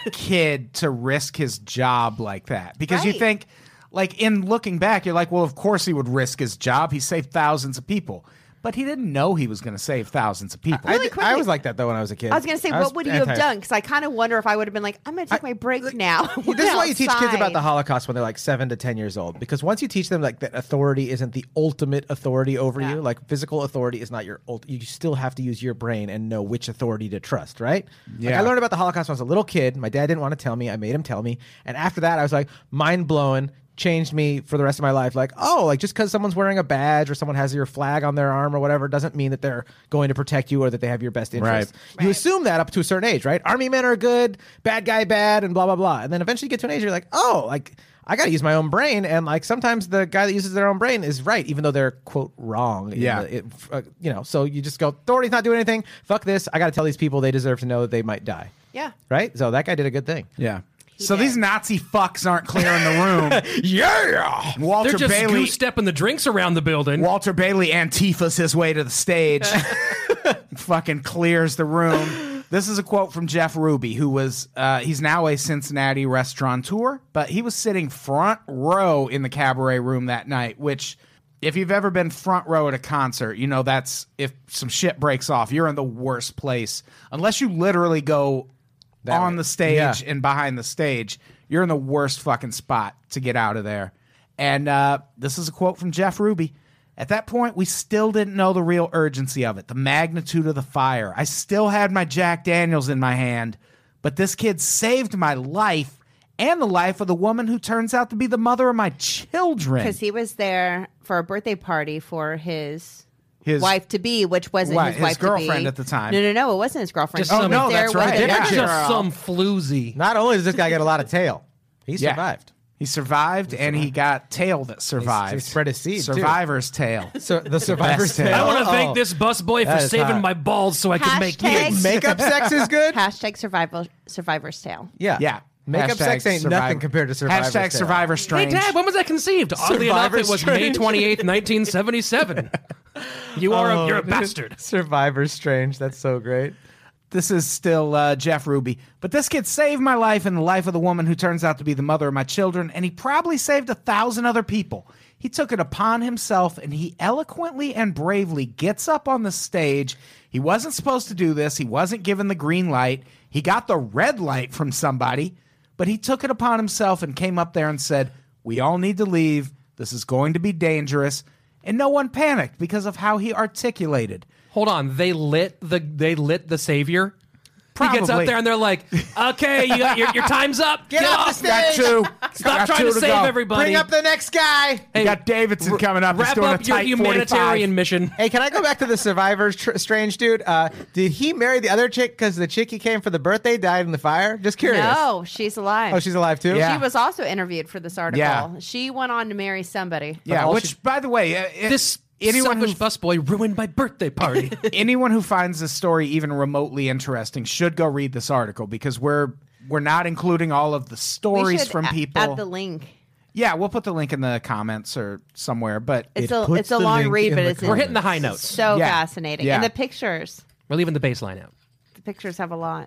kid to risk his job like that. Because you Right. think, like, in looking back, you're like, well, of course he would risk his job. He saved thousands of people. But he didn't know he was going to save thousands of people. I, Really did- I quickly- was like that, though, when I was a kid. I was going to say, I was what would you have anti- done? Because I kind of wonder if I would have been like, I'm going to take my break now. This is why you teach kids about the outside. Holocaust when they're like seven to ten years old. Because once you teach them like that authority isn't the ultimate authority over Yeah. you, like physical authority is not your ult- you still have to use your brain and know which authority to trust, right? Like Yeah. I learned about the Holocaust when I was a little kid. My dad didn't want to tell me. I made him tell me. And after that, I was like mind blowing. Changed me for the rest of my life. Like, oh, like just because someone's wearing a badge or someone has your flag on their arm or whatever doesn't mean that they're going to protect you or that they have your best interest. You assume that up to a certain age, right? Army men are good, bad guy bad, and blah blah blah. And then eventually you get to an age where you're like, oh, like I got to use my own brain, and like sometimes the guy that uses their own brain is right, even though they're quote wrong. in Yeah. the- it, uh, you know. So you just go, authority's not doing anything. Fuck this. I got to tell these people they deserve to know that they might die. Yeah. Right. So that guy did a good thing. Yeah. So did. these Nazi fucks aren't clearing the room. Yeah. Walter They're just Bailey. goose-stepping the drinks around the building. Walter Bailey Antifas his way to the stage. Fucking clears the room. This is a quote from Jeff Ruby, who was, uh, he's now a Cincinnati restaurateur, but he was sitting front row in the cabaret room that night, which, if you've ever been front row at a concert, you know that's, if some shit breaks off, you're in the worst place. Unless you literally go That on way. the stage Yeah. and behind the stage, you're in the worst fucking spot to get out of there. And uh, this is a quote from Jeff Ruby. At that point, we still didn't know the real urgency of it, the magnitude of the fire. I still had my Jack Daniels in my hand, but this kid saved my life and the life of the woman who turns out to be the mother of my children. Because he was there for a birthday party for his, His wife to be, which wasn't Right, his his wife girlfriend to be at the time. No, no, no, it wasn't his girlfriend. Just He some- was Oh, no, there that's with right. a Yeah. different Just girl. some floozy. Not only does this guy get a lot of tail, he Yeah. survived. He survived, and he got tail that survived. he spread his seed, too. Survivor's tail. So the survivor's Best tail. I tail. want to Oh. thank this busboy That for is saving hot. my balls so I could make Hashtag- kids. Makeup sex is good. Hashtag survival, survivor's tale. Yeah, Yeah. Makeup Hashtag sex ain't survivor- nothing compared to survivor's Hashtag tail. Survivor Hey, Strange. Dad, when was that conceived? Oddly enough, Survivor it was May Strange. twenty-eighth, nineteen seventy-seven. You are a, you're a bastard. Survivor's strange. That's so great. This is still uh, Jeff Ruby. But this kid saved my life and the life of the woman who turns out to be the mother of my children, and he probably saved a thousand other people. He took it upon himself, and he eloquently and bravely gets up on the stage. He wasn't supposed to do this. He wasn't given the green light. He got the red light from somebody, but he took it upon himself and came up there and said, we all need to leave. This is going to be dangerous. And no one panicked because of how he articulated. Hold on, they lit the they lit the savior. Probably. He gets up there and they're like, "Okay, you got, your, your time's up. Get off the stage. Got two. Stop Got trying two to, to save go. everybody. Bring up the next guy. You Hey, got Davidson coming up. He's Wrap doing up a your tight humanitarian forty-five. mission." Hey, can I go back to the Survivor tr- Strange dude? Uh, did he marry the other chick because the chick he came for the birthday died in the fire? Just curious. No, she's alive. Oh, she's alive too? Yeah. She was also interviewed for this article. Yeah. She went on to marry somebody. Yeah, all which, she- by the way, uh, it- This anyone who selfish busboy ruined my birthday party. anyone who finds this story even remotely interesting should go read this article because we're we're not including all of the We stories should from a- people. add the link. Yeah, we'll put the link in the comments or somewhere. But It's It a puts it's a the long link read, in but the it's We're hitting the high notes. so Yeah. fascinating. Yeah. And the pictures, We're leaving the baseline out. the pictures have a lot.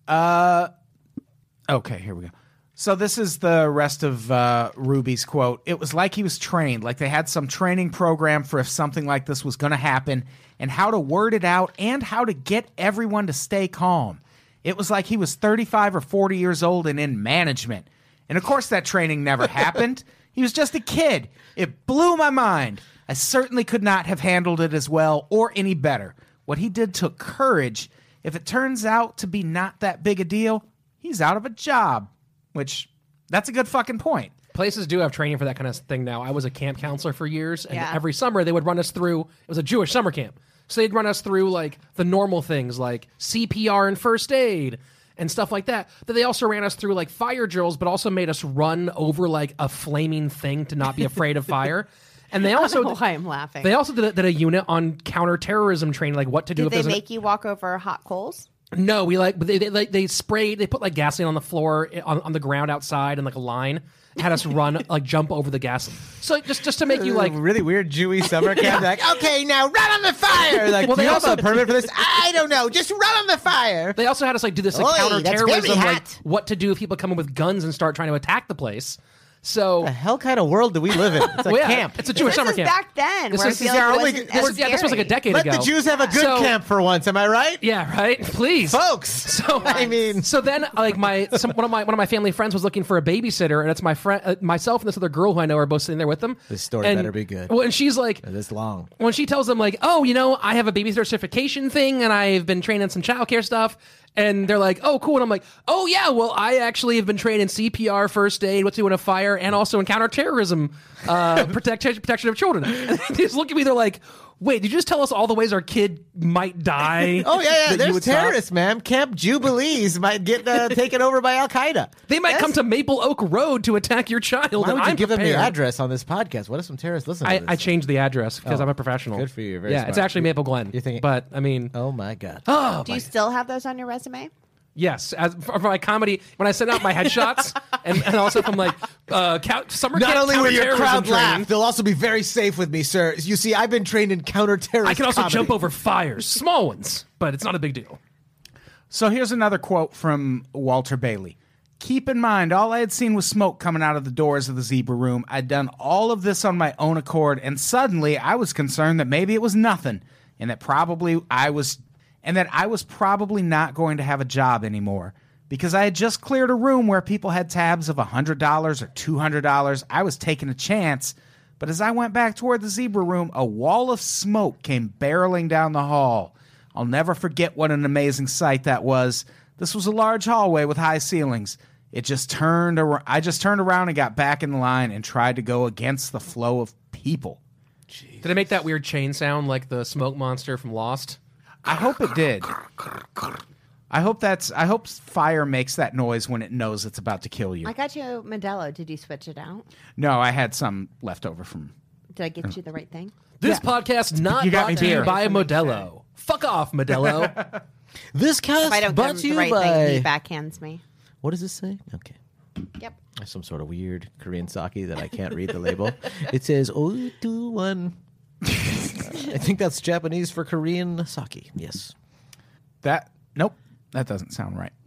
okay, here we go. So this is the rest of uh, Ruby's quote. It was like he was trained, like they had some training program for if something like this was going to happen and how to word it out and how to get everyone to stay calm. It was like he was thirty-five or forty years old and in management. And of course that training never happened. He was just a kid. It blew my mind. I certainly could not have handled it as well or any better. What he did took courage. If it turns out to be not that big a deal, he's out of a job. Which, that's a good fucking point. Places do have training for that kind of thing now. I was a camp counselor for years, and Yeah. every summer they would run us through, it was a Jewish summer camp. So they'd run us through like the normal things like C P R and first aid and stuff like that. But they also ran us through like fire drills, but also made us run over like a flaming thing to not be afraid of fire. And they also I don't know why I'm laughing. they also did a, did a unit on counterterrorism training, like what to do Did if they there's an- make you walk over hot coals? No, we like, but they they like they sprayed. They put like gasoline on the floor on, on the ground outside and like a line. Had us run like jump over the gas. So just just to make you like really weird Jewy summer camp. Like, okay, now run on the fire. Like, Well, do they you also- have a permit for this? I don't know. Just run on the fire. they also had us like do this like Oi, counter that's very terrorism, like hot. what to do if people come in with guns and start trying to attack the place. So The hell kind of world do we live in? It's a well, yeah, camp. it's a Jewish This summer is camp. back then, This where is- I feel this is like our it only- wasn't this as was- yeah, this was like a scary. decade Let ago. the Jews have a good So- camp for once. Am I right? Yeah, right. Please, Folks. So I mean, so then like my some, one of my one of my family friends was looking for a babysitter, and it's my friend, uh, myself, and this other girl who I know are both sitting there with them. This story And- better be good. Well, and she's like, this long. when she tells them like, oh, you know, I have a babysitter certification thing and I've been trained in some childcare stuff. And they're like, oh, cool. And I'm like, oh, yeah, well, I actually have been trained in C P R, first aid, what to do in a fire, and also in counterterrorism, uh, protect, protection of children. And they just look at me, they're like, wait, did you just tell us all the ways our kid might die? Oh, yeah, yeah. that you There's would stop? terrorists, man. Camp Jubilees might get uh, taken over by Al Qaeda. They might Yes. come to Maple Oak Road to attack your child. Why and would you I'm give them the prepared. address on this podcast? What if some terrorists listen to I, this? I changed the address because Oh, I'm a professional. good for you. You're very yeah, smart. it's actually Maple Glen. You're thinking- but I mean, Oh, my God. oh, Do you still have those on your resume? yes, as for, for my comedy, when I send out my headshots, and, and also from like uh, count, summer Not camp only will your counterterrorism crowd laugh, training, they'll also be very safe with me, sir. You see, I've been trained in counter-terrorist I can also comedy. jump over fires, small ones, but it's not a big deal. So here's another quote from Walter Bailey. Keep in mind, all I had seen was smoke coming out of the doors of the Zebra Room. I'd done all of this on my own accord, and suddenly I was concerned that maybe it was nothing, and that probably I was, and that I was probably not going to have a job anymore. Because I had just cleared a room where people had tabs of one hundred dollars or two hundred dollars. I was taking a chance. But as I went back toward the Zebra Room, a wall of smoke came barreling down the hall. I'll never forget what an amazing sight that was. This was a large hallway with high ceilings. It just turned. Ar- I just turned around and got back in the line and tried to go against the flow of people. Did I make that weird chain sound like the smoke monster from Lost? I hope it did. I hope that's. I hope fire makes that noise when it knows it's about to kill you. I got you Modelo. Did you switch it out? No, I had some left over from. Did I get you the right thing? This podcast not You got brought me to you beer. by Modelo. Fuck off, Modelo. This cast If I don't brought give to him the you right thing, he by... backhands me. What does this say? Okay. Yep. There's some sort of weird Korean sake that I can't read the label. It says oh two one. I think that's Japanese for Korean sake. Yes. That nope. That doesn't sound right.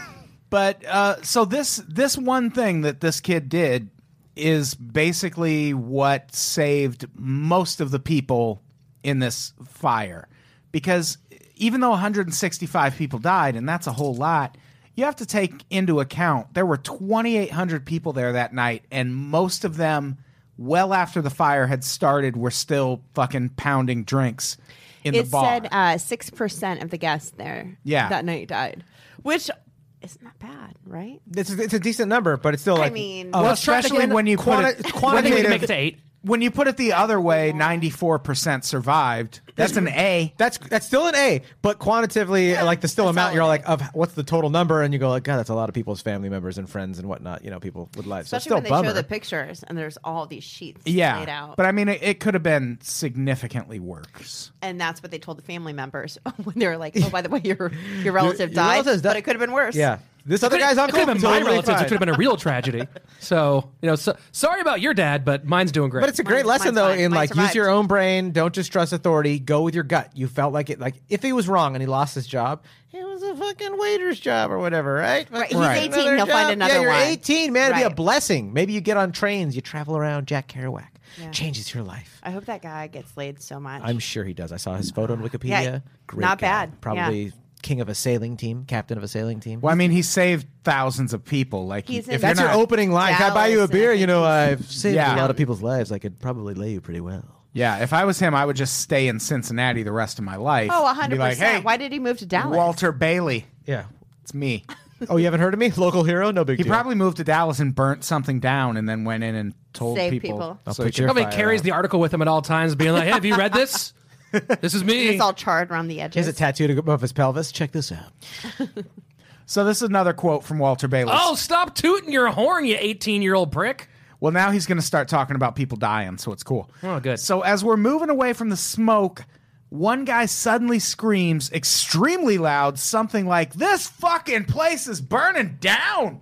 But uh, so this this one thing that this kid did is basically what saved most of the people in this fire. Because even though one hundred sixty-five people died, and that's a whole lot, you have to take into account there were twenty-eight hundred people there that night, and most of them, well after the fire had started, were still fucking pounding drinks in it the bar. said uh, six percent of the guests there Yeah. that night died, which is not bad, right? It's, it's a decent number, but it's still like I mean, Well, especially when you put quanti- it, I think we quantitative. can make it to eight. when you put it the other way, ninety-four percent survived. That's an A. That's that's still an A, but quantitatively, like the still that's amount, all you're an like, of what's the total number, and you go like, God, that's a lot of people's family members and friends and whatnot. You know, people with lives. So it's especially still when they bummer. show the pictures and there's all these sheets Yeah, laid out. but I mean, it, it could have been significantly worse. And that's what they told the family members when they were like, "Oh, by the way, your your relative your died, relative's but died." it could have been worse." Yeah, this other guy's It uncle. could have been my totally relatives. It fine. could have been a real tragedy. So, you know, so, sorry about your dad, but mine's doing great. But it's a great Mine's- lesson mine's though fine. in Mine like use survived. your own brain. Don't just trust authority. Go with your gut. You felt like it. Like if he was wrong and he lost his job, it was a fucking waiter's job or whatever, right? Right. He's Right. eighteen. He'll find another Yeah, you're one. eighteen, man. It'd be a Right. blessing. Maybe you get on trains. You travel around. Jack Kerouac Yeah. changes your life. I hope that guy gets laid so much. I'm sure he does. I saw his photo on Wikipedia. Yeah, Great not guy. bad. Probably Yeah. king of a sailing team, captain of a sailing team. Well, I mean, he saved thousands of people. Like, He's if in- That's you're your not- opening line. Can I buy you a Dallas, beer? and I You know, think I've saved Yeah. a lot of people's lives. I could probably lay you pretty well. Yeah, if I was him, I would just stay in Cincinnati the rest of my life. oh, one and hundred be like, percent. hey, Why did he move to Dallas? Walter Bailey, Yeah. it's me. Oh, you haven't heard of me? Local hero? No big He deal. probably moved to Dallas and burnt something down, and then went in and told Save people. people. I'll So put he your could- Probably fire carries out. the article with him at all times, being like, hey, have you read this? This is me. It's all charred around the edges. He has a tattooed above his pelvis. Check this out. So this is another quote from Walter Bailey. Oh, stop tooting your horn, you eighteen-year-old prick. Well, now he's going to start talking about people dying, so it's cool. Oh, good. So as we're moving away from the smoke, one guy suddenly screams extremely loud something like, "This fucking place is burning down."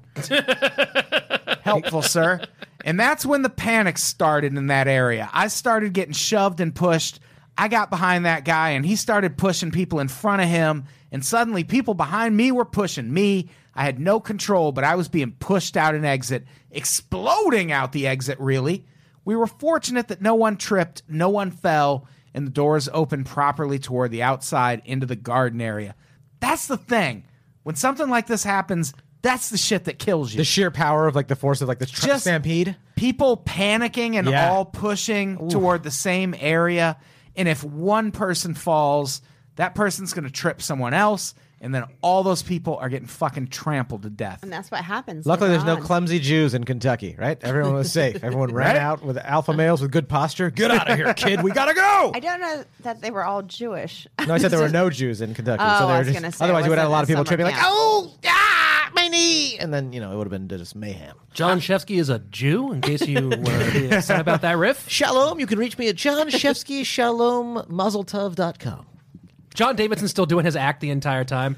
Helpful, sir. And that's when the panic started in that area. I started getting shoved and pushed. I got behind that guy, and he started pushing people in front of him. And suddenly, people behind me were pushing me. I had no control, but I was being pushed out an exit, exploding out the exit, really. We were fortunate that no one tripped, no one fell, and the doors opened properly toward the outside into the garden area. That's the thing. When something like this happens, that's the shit that kills you. The sheer power of like the force of like this tr- Just stampede. People panicking and Yeah. all pushing toward the same area. And if one person falls, that person's going to trip someone else. And then all those people are getting fucking trampled to death. and that's what happens. Luckily, there's later no on. clumsy Jews in Kentucky, right? Everyone was safe. Everyone ran Right? out with alpha males with good posture. Get out of here, kid. We gotta go. I don't know that they were all Jewish. No, I said there were no Jews in Kentucky. Oh, so they I were was just, gonna say, otherwise, you would have a wasn't lot of a people summer tripping like, camp. oh, ah, my knee. And then, you know, it would have been just mayhem. John Shefsky is a Jew, in case you were upset about that riff. Shalom. You can reach me at John Shefsky Shalom Muzzletov dot com. John Davidson's still doing his act the entire time.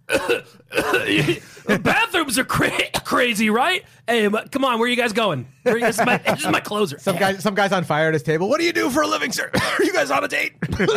Bathrooms are cra- crazy, right? Hey, m- come on, where are you guys going? Where are you, this, is my, this is my closer. Some guy, some guy's on fire at his table. What do you do for a living, sir? Are you guys on a date?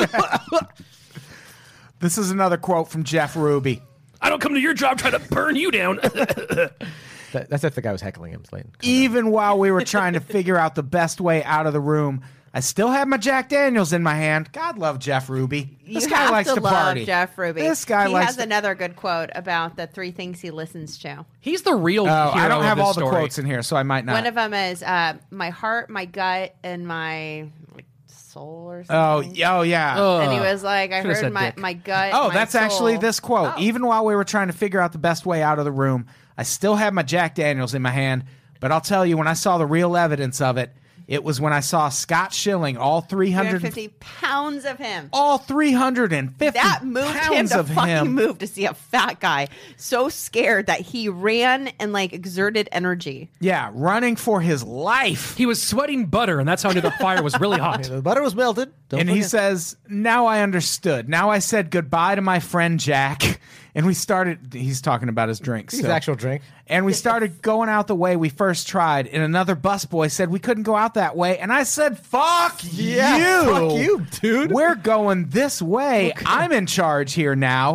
This is another quote from Jeff Ruby. I don't come to your job trying to burn you down. That, that's if the guy was heckling him, Slayton. Even while we were trying to figure out the best way out of the room, I still had my Jack Daniels in my hand. God love Jeff Ruby. This you guy have likes to, to love party. Jeff Ruby. This guy he likes has to- another good quote about the three things he listens to. He's the real Oh, hero I don't of have this all the story. quotes in here, so I might not. One of them is uh, my heart, my gut, and my like, soul or oh, something. y- oh, yeah. Ugh. And he was like, I Should've heard said my, dick. my gut. Oh, my that's actually soul. this quote. Oh. Even while we were trying to figure out the best way out of the room, I still had my Jack Daniels in my hand. But I'll tell you, when I saw the real evidence of it, it was when I saw Scott Schilling, all three hundred, three hundred fifty pounds of him. all three hundred fifty That moved him pounds to of fucking him. move to see a fat guy so scared that he ran and like exerted energy. Yeah, running for his life. He was sweating butter, and that's how I knew the fire was really hot. The butter was melted. Don't and he forget. says, now I understood. Now I said goodbye to my friend Jack. And we started, he's talking about his drink. his still. actual drink. And we started going out the way we first tried. And another busboy said we couldn't go out that way. And I said, fuck Yeah, you. fuck you, dude. We're going this way. I'm in charge here now.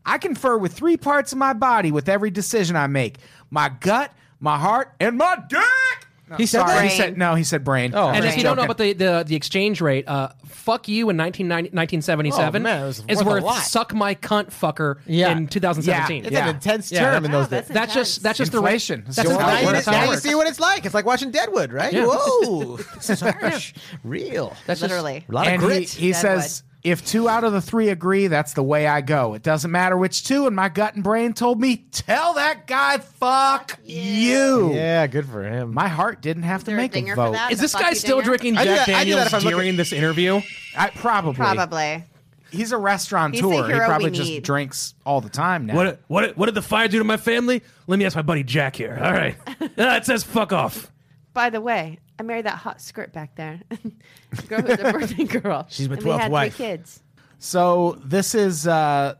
I confer with three parts of my body with every decision I make: my gut, my heart, and my dick. No, He said sorry, that? he said no. He said brain. Oh, And Brain. if you don't know Joking. about the, the, the exchange rate, uh, fuck you in nineteen seventy-seven Oh, man, it was is worth a worth lot. suck my cunt fucker Yeah. in two thousand seventeen. It's Yeah. an intense Yeah. term in Wow, those that's days. That's just that's just Inflation. the It's rate. That's just just how the it rate. works. That's how now it you works. see what it's like. It's like watching Deadwood, right? Yeah. Whoa, this is harsh. Real. That's just- Literally. A lot And of he, grit. he Deadwood. says, if two out of the three agree, that's the way I go. It doesn't matter which two, and my gut and brain told me, tell that guy, fuck you. Yeah, good for him. My heart didn't have to there a make a dinger for vote. that? Is The this fuck guy you still dinger? drinking I do Jack that- I do that Daniels if I'm looking- during this interview? I, probably. Probably. He's a restaurateur. He's the He hero probably we just need. drinks all the time now. What what what did the fire do to my family? Let me ask my buddy Jack here. All right, Ah, it says fuck off. By the way, I married that hot skirt back there. The girl who's a birthday girl. She's my And twelfth we had wife. Three kids. So this is uh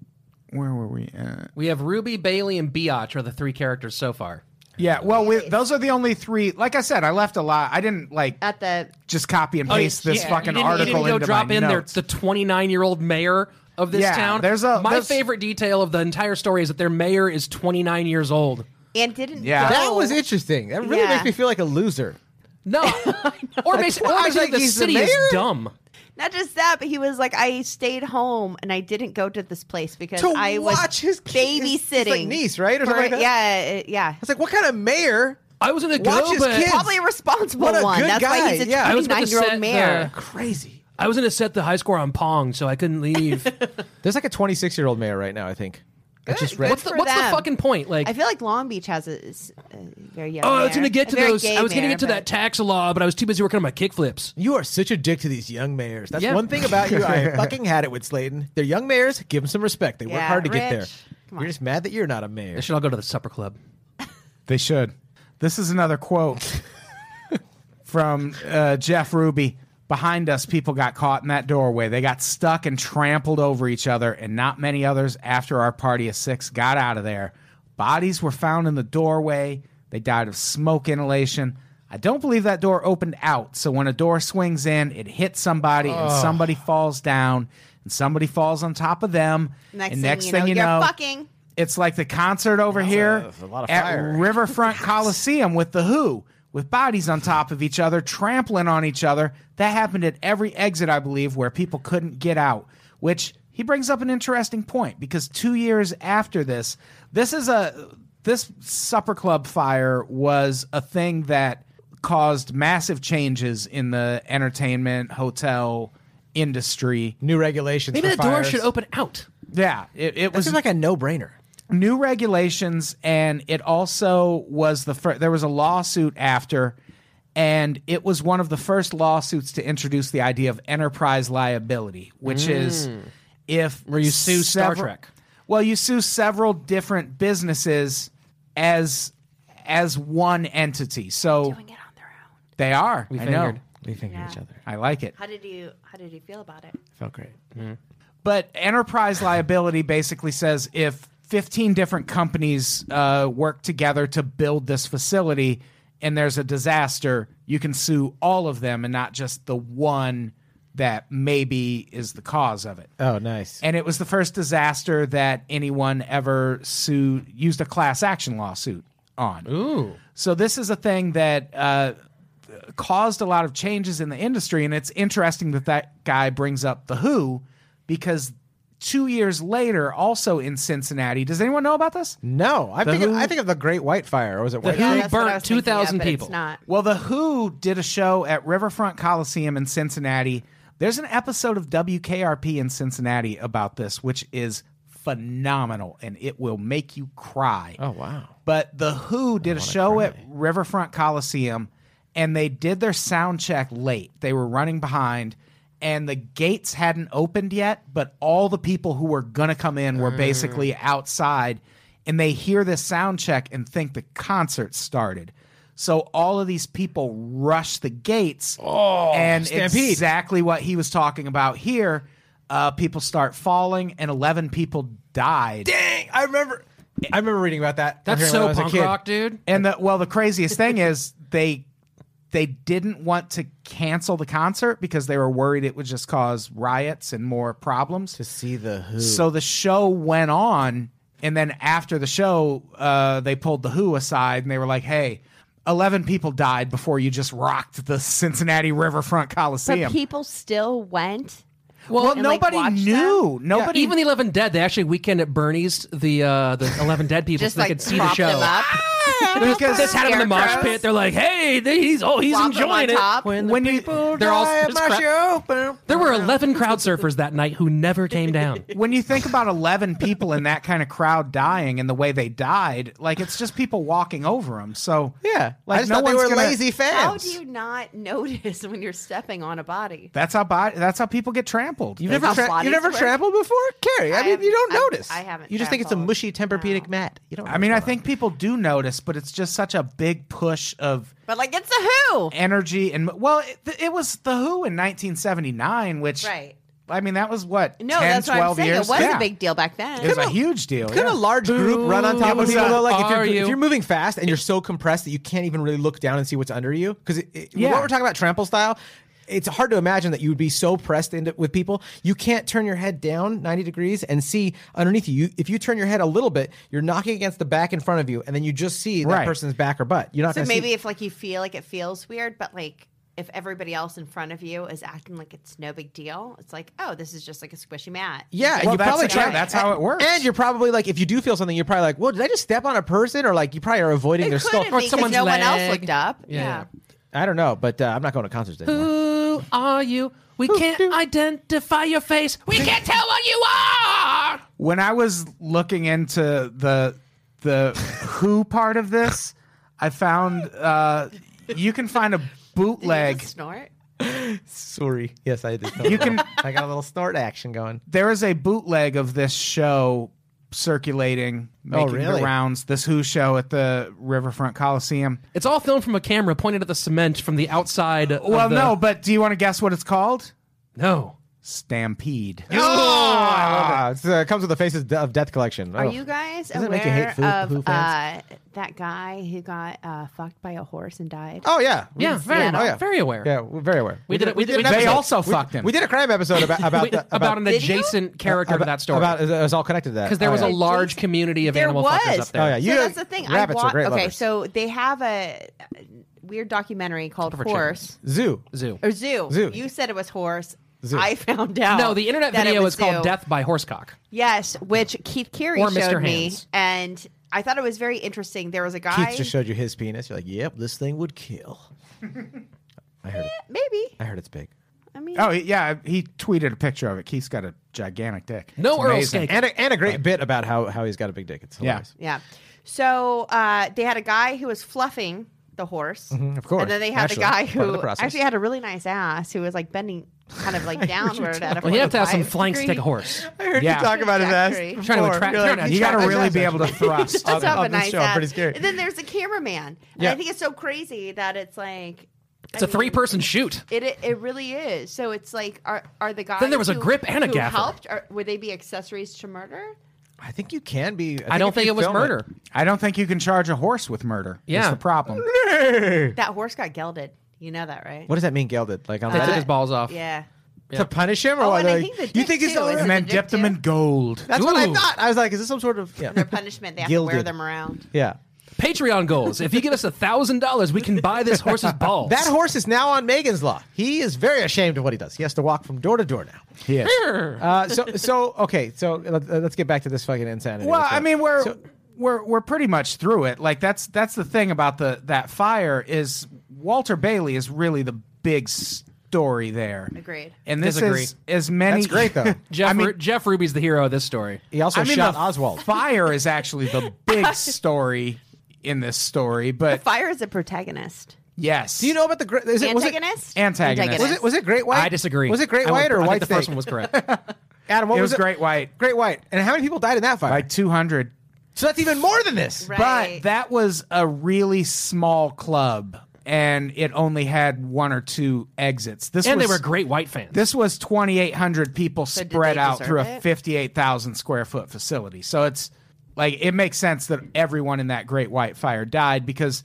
where were we at? We have Ruby, Bailey, and Biatch are the three characters so far. Yeah, well, we, those are the only three. Like I said, I left a lot. I didn't like At the just copy and paste this Yeah, fucking you didn't, article you didn't go into drop my in there notes. the twenty-nine year old mayor of this Yeah, town. there's a- my there's- favorite detail of the entire story is that their mayor is twenty-nine years old. and didn't Yeah. go. that was interesting. That really Yeah. makes me feel like a loser. No, or basically, or I was basically like, the he's the city is mayor? dumb. Not just that, but he was like, I stayed home and I didn't go to this place because To I was watch his kid- his- his, babysitting. like, niece, right? Or for- something like that? Yeah, uh, yeah. I was like, what kind of mayor? I was gonna Watch go, his but kids. Probably a responsible What a one. good That's why guy. he's a Yeah. I was about to twenty-nine year set old mayor. the- Crazy. I was gonna set the high score on Pong, so I couldn't leave. There's like a twenty-six year old mayor right now, I think. I Good, just read. good what's the, for what's the them. fucking point? Like, I feel like Long Beach has a, s- a very young oh, I was mayor. gonna get A to very those. gay I was gonna mayor, get to but- that tax law, but I was too busy working on my kickflips. You are such a dick to these young mayors. That's Yeah. one thing about you. I fucking had it with Slayton. They're young mayors. Give them some respect. They work Yeah, hard to get Rich. there. Come on. You're just mad that you're not a mayor. They should all go to the supper club. They should. This is another quote from uh, Jeff Ruby. Behind us, people got caught in that doorway. They got stuck and trampled over each other, and not many others after our party of six got out of there. Bodies were found in the doorway. They died of smoke inhalation. I don't believe that door opened out, so when a door swings in, it hits somebody, and somebody falls down, and somebody falls on top of them. Next and thing next you thing know, you you're know, fucking. it's like the concert over here that's a lot of at fire. Riverfront Coliseum with The Who, with bodies on top of each other, trampling on each other. That happened at every exit, I believe, where people couldn't get out, which he brings up an interesting point, because two years after this, this is a this supper club fire was a thing that caused massive changes in the entertainment hotel industry. New regulations. Maybe for the door fires. should open out. Yeah, it, it That was seems like a no brainer. new regulations, and it also was the first. There was a lawsuit after, and it was one of the first lawsuits to introduce the idea of enterprise liability, which is if Where you sue Star several- Trek. Well, you sue several different businesses as as one entity. So Doing it on their own. they are. We I know. figured. We finger Yeah. each other. I like it. How did you How did you feel about it? Felt great. But enterprise liability basically says if fifteen different companies uh, work together to build this facility and there's a disaster, you can sue all of them and not just the one that maybe is the cause of it. Oh, nice. And it was the first disaster that anyone ever sued, used a class action lawsuit on. Ooh. So this is a thing that uh, caused a lot of changes in the industry, and it's interesting that that guy brings up The Who, because two years later, also in Cincinnati, does anyone know about this? No, I The think of, Who- I think of the Great White Fire. Or was it The White Who Fire? that's what I burnt was thinking of, two thousand but people. It's not. Well, The Who did a show at Riverfront Coliseum in Cincinnati. There's an episode of W K R P in Cincinnati about this, which is phenomenal, and it will make you cry. Oh, wow. But The Who did a show at Riverfront Coliseum, and they did their sound check late. They were running behind, and the gates hadn't opened yet, but all the people who were going to come in were basically outside, and they hear this sound check and think the concert started. So all of these people rush the gates, and stampede. exactly what he was talking about here. Uh, people start falling, and eleven people died. Dang, I remember. I remember reading about that. That's when I so was a punk kid. rock, dude. And the well, the craziest thing is they they didn't want to cancel the concert because they were worried it would just cause riots and more problems. To see the Who. So the show went on, and then after the show, uh, they pulled the Who aside, and they were like, hey, eleven people died before you just rocked the Cincinnati Riverfront Coliseum. But people still went. Well, and, like, nobody watched knew. them? Nobody. Even the Eleven Dead, they actually weekend at Bernie's the uh, the Eleven Dead people Just so they like could see the prop show. them up. Because they had him in the mosh Scarecrows. pit. They're like, "Hey, they, he's oh, he's Flop them enjoying on it." top. When, when the you- people they're all die at just my crap- show. boom, There were boom. eleven crowd surfers that night who never came down. when you think about eleven people in that kind of crowd dying and the way they died, like it's just people walking over them. So Yeah. like I just no thought they one's were gonna- lazy fans. How do you not notice when you're stepping on a body? That's how body, That's how people get trampled. You've That's never, how tra- bodies you never work? trampled before? Carrie, I, I mean, have- you don't I've- notice. I haven't You just think it's a trampled. mushy Tempur-Pedic No. mat. You don't know I mean, I what's going think people do notice, but it's just such a big push of But like it's a Who. energy and well, it, it was the Who in nineteen seventy-nine, which Right. I mean, that was what No, ten, that's what I'm twelve saying. years. It was yeah. a big deal back then. It was a huge deal. on. Could yeah. a large group run on top It of was people a- though? Like if are you're, you? if you're moving fast and you're so compressed that you can't even really look down and see what's under you, because Yeah. what we're talking about trample style, it's hard to imagine that you would be so pressed into with people you can't turn your head down ninety degrees and see underneath you. you if you turn your head a little bit, you're knocking against the back in front of you, and then you just see that Right. person's back or butt. You're not So going to maybe see. if like you feel like it feels weird, but like if everybody else in front of you is acting like it's no big deal, it's like, oh, this is just like a squishy mat. Yeah, Well, you that's- probably yeah, try. that's how it works. And you're probably like, if you do feel something, you're probably like, "Well, did I just step on a person?" Or like, you probably are avoiding It their could skull. have been because someone's no one else leg. looked up. Yeah. Yeah. I don't know, but uh, I'm not going to concerts anymore. Who are you? We can't identify your face. We can't tell what you are. When I was looking into the the Who part of this, I found uh, you can find a Did you bootleg. just snort? Sorry. Yes, I did. You can- I got a little snort action going. There is a bootleg of this show circulating, making really? the rounds. This Who show at the Riverfront Coliseum. It's all filmed from a camera pointed at the cement from the outside. of Well, the- no, but do you want to guess what it's called? no. Stampede. Oh, I love it. It's, uh, it comes with the Faces of Death collection. Are Oh. you guys Does it aware make you hate Who- of Who fans? uh, that guy who got uh, fucked by a horse and died? Oh yeah, Yeah, very, Seattle. Oh, yeah. very aware. yeah, we're very aware. We did it- we did- an we did- They episode- also we- fucked him. We did a crime episode about about We- the, about, an Video? adjacent character about, to that story. About it was all connected to that Because there Oh, was yeah. a large community of There animal was. fuckers up there. Oh, yeah. So You- that's the thing. rabbits I are wa- great Okay, lovers. so they have a weird documentary called For Horse Zoo. Zoo. or Zoo. Zoo. You said it was Horse. Zoo. I found out. No, the internet that it video was is called Zoo. Death by Horsecock. Yes, which Keith Carey Or showed Mister me, Hands. and I thought it was very interesting. There was a guy. Keith just showed you his penis. You're like, yep, this thing would kill. I heard it. Maybe. I heard it's big. I mean, Oh, he- yeah, he tweeted a picture of it. Keith's got a gigantic dick. No It's Earl amazing. steak. And a, and a great bit about how, how he's got a big dick. It's Yeah. hilarious. yeah. So uh, they had a guy who was fluffing the horse, Mhm, of course. and then they had Naturally. the guy Part of the who process. actually had a really nice ass, who was like bending, kind of like downward at a Well, you have to have some forty-five flanks to degree take a horse. I heard Yeah. you talk about his ass. Trajectory. Trying to before. attract- You're trying to You got to attract really his be ass. able to thrust. Does have on a this nice show. ass. Pretty scary. And then there's the cameraman. And Yeah. I think it's so crazy that it's like It's a I mean, three-person shoot. It, it it really is. So it's like, are are the guys? Then there was a who- grip and a who gaffer. Helped? Or would they be accessories to murder? I think you can be. I, don't if think you it was film murder. I don't think you can charge a horse with murder. Yeah. That's the problem. That horse got gelded. You know that, right? What does that mean, gelded? Like on They the took his balls off. Yeah. to punish him, or Oh, what? and I Like, think the you dick think he's too, all- is And it then the dipped dick them in too? gold. That's what I Ooh. thought. I was like, is this some sort of yeah? Their punishment, they have to wear Gilded. them around. Yeah. Patreon goals. If you give us a thousand dollars, we can buy this horse's balls. That horse is now on Megan's Law. He is very ashamed of what he does. He has to walk from door to door now. He is. Uh, so, so okay. So let, uh, let's get back to this fucking insanity. Well, Let's go. I mean, we're So- we're we're pretty much through it. Like that's that's the thing about the that fire is Walter Bailey is really the big story there. Agreed. And this Disagree. is as many. That's great, though. Jeff, I mean, Ru- Jeff Ruby's the hero of this story. he also I mean, shot the Oswald. Fire is actually the big story in this story, but Fire is a protagonist. yes. Do you know about the? gr- Is it was it Antagonist? Antagonist. was it was it Great White? I disagree. Was it Great I White would- or I White think the first Snake? one was correct. Adam, what It was, was Great White. Great White. And how many people died in that fire? Like two hundred. So that's even more than this. Right. But that was a really small club, and it only had one or two exits. This And was, they were great white fans. This was twenty-eight hundred people So did spread they out deserve through a it? fifty-eight thousand square foot facility. So it's like it makes sense that everyone in that Great White Fire died because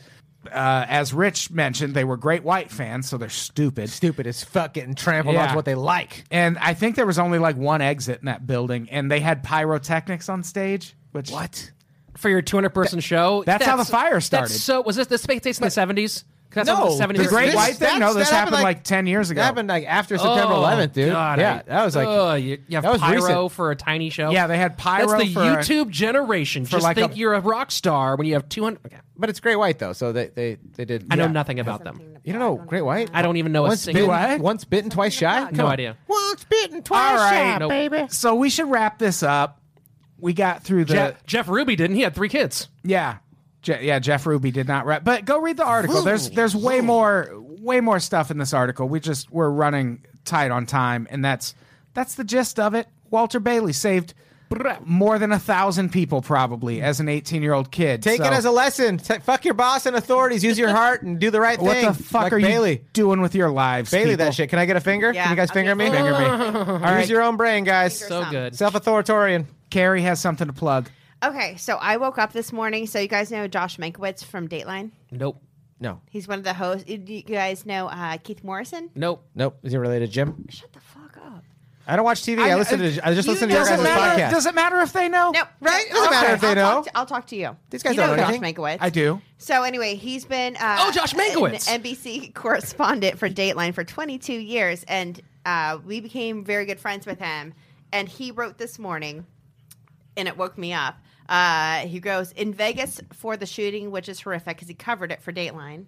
uh, as Rich mentioned, they were Great White fans, so they're stupid. Stupid as fuck, getting trampled Yeah. on what they like. And I think there was only like one exit in that building, and they had pyrotechnics on stage. Which What? For your two hundred person show? that's how the fire started. That's so was this this takes place in the seventies? That's No, how the seventies. The Great This- White thing? that's- No, this that happened happened, like, like- ten years ago. That happened like after September eleventh, dude. Oh, God, yeah, I- that was like oh, you, you have that was pyro recent. for a tiny show. Yeah, they had pyro That's the for a- YouTube generation. for Just like think a- you're a rock star when you have two hundred. Okay. But it's Great White though, so they they, they did. I know yeah. nothing about them. You don't know Great White? I don't even know a Once single. bitten, once bitten, twice shy. No idea. Once bitten, twice All right, shy, Nope. baby. So we should wrap this up. We got through the Jeff, Jeff Ruby didn't. He had three kids. yeah, Je- yeah. Jeff Ruby did not wrap, but go read the article. There's there's way more way more stuff in this article. We just we're running tight on time, and that's that's the gist of it. Walter Bailey saved more than a thousand people probably as an eighteen year old kid. Take So it as a lesson. T- fuck your boss and authorities. Use your heart and do the right what thing. the fuck Like are Bailey. you doing with your lives, Bailey, people? that shit. Can I get a finger? Yeah, Can you guys I'll finger get me? a Finger me. All right. Use your own brain, guys. Finger So some. good. Self-authoritarian. Carrie has something to plug. Okay, so I woke up this morning. So you guys know Josh Mankiewicz from Dateline? Nope. No. He's one of the hosts. You you guys know uh, Keith Morrison? Nope. Nope. Is he related to Jim? Shut the fuck up. I don't watch T V. I, listen to. I just you listen to your doesn't guys' matter, podcast. Does it matter if they know? No, Right? no, Doesn't matter okay. if they I'll know. Talk to, I'll talk to you. These guys you don't know know Josh anything. Mankiewicz. I do. So anyway, he's been uh, Oh, Josh Mankiewicz. an N B C correspondent for Dateline for twenty-two years, and uh, we became very good friends with him. And he wrote this morning, and it woke me up. Uh, he goes, in Vegas for the shooting, which is horrific because he covered it for Dateline.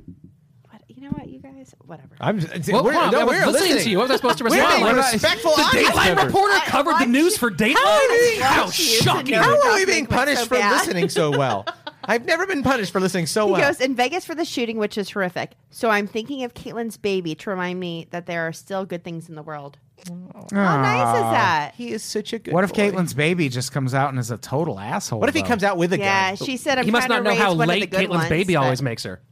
What, you know what, you guys? Whatever. I'm. Well, we're, come on, no, I was we're listening listening to you. What was I supposed to We're respond? being What was- respectful The audience Dateline members. reporter I covered the want news you- for Dateline. I How want you to shocking! know How are Josh we being Mankiewicz punished so for bad. listening so well? I've never been punished for listening so He well. goes, in Vegas for the shooting, which is horrific. So I'm thinking of Caitlin's baby to remind me that there are still good things in the world. How nice is that? He is such a good. What if boy. Caitlin's baby just comes out and is a total asshole? What if he though? comes out with a Yeah, gun? she said I'm He must trying not to know raise how one late of the good Caitlin's ones, baby but- always makes her.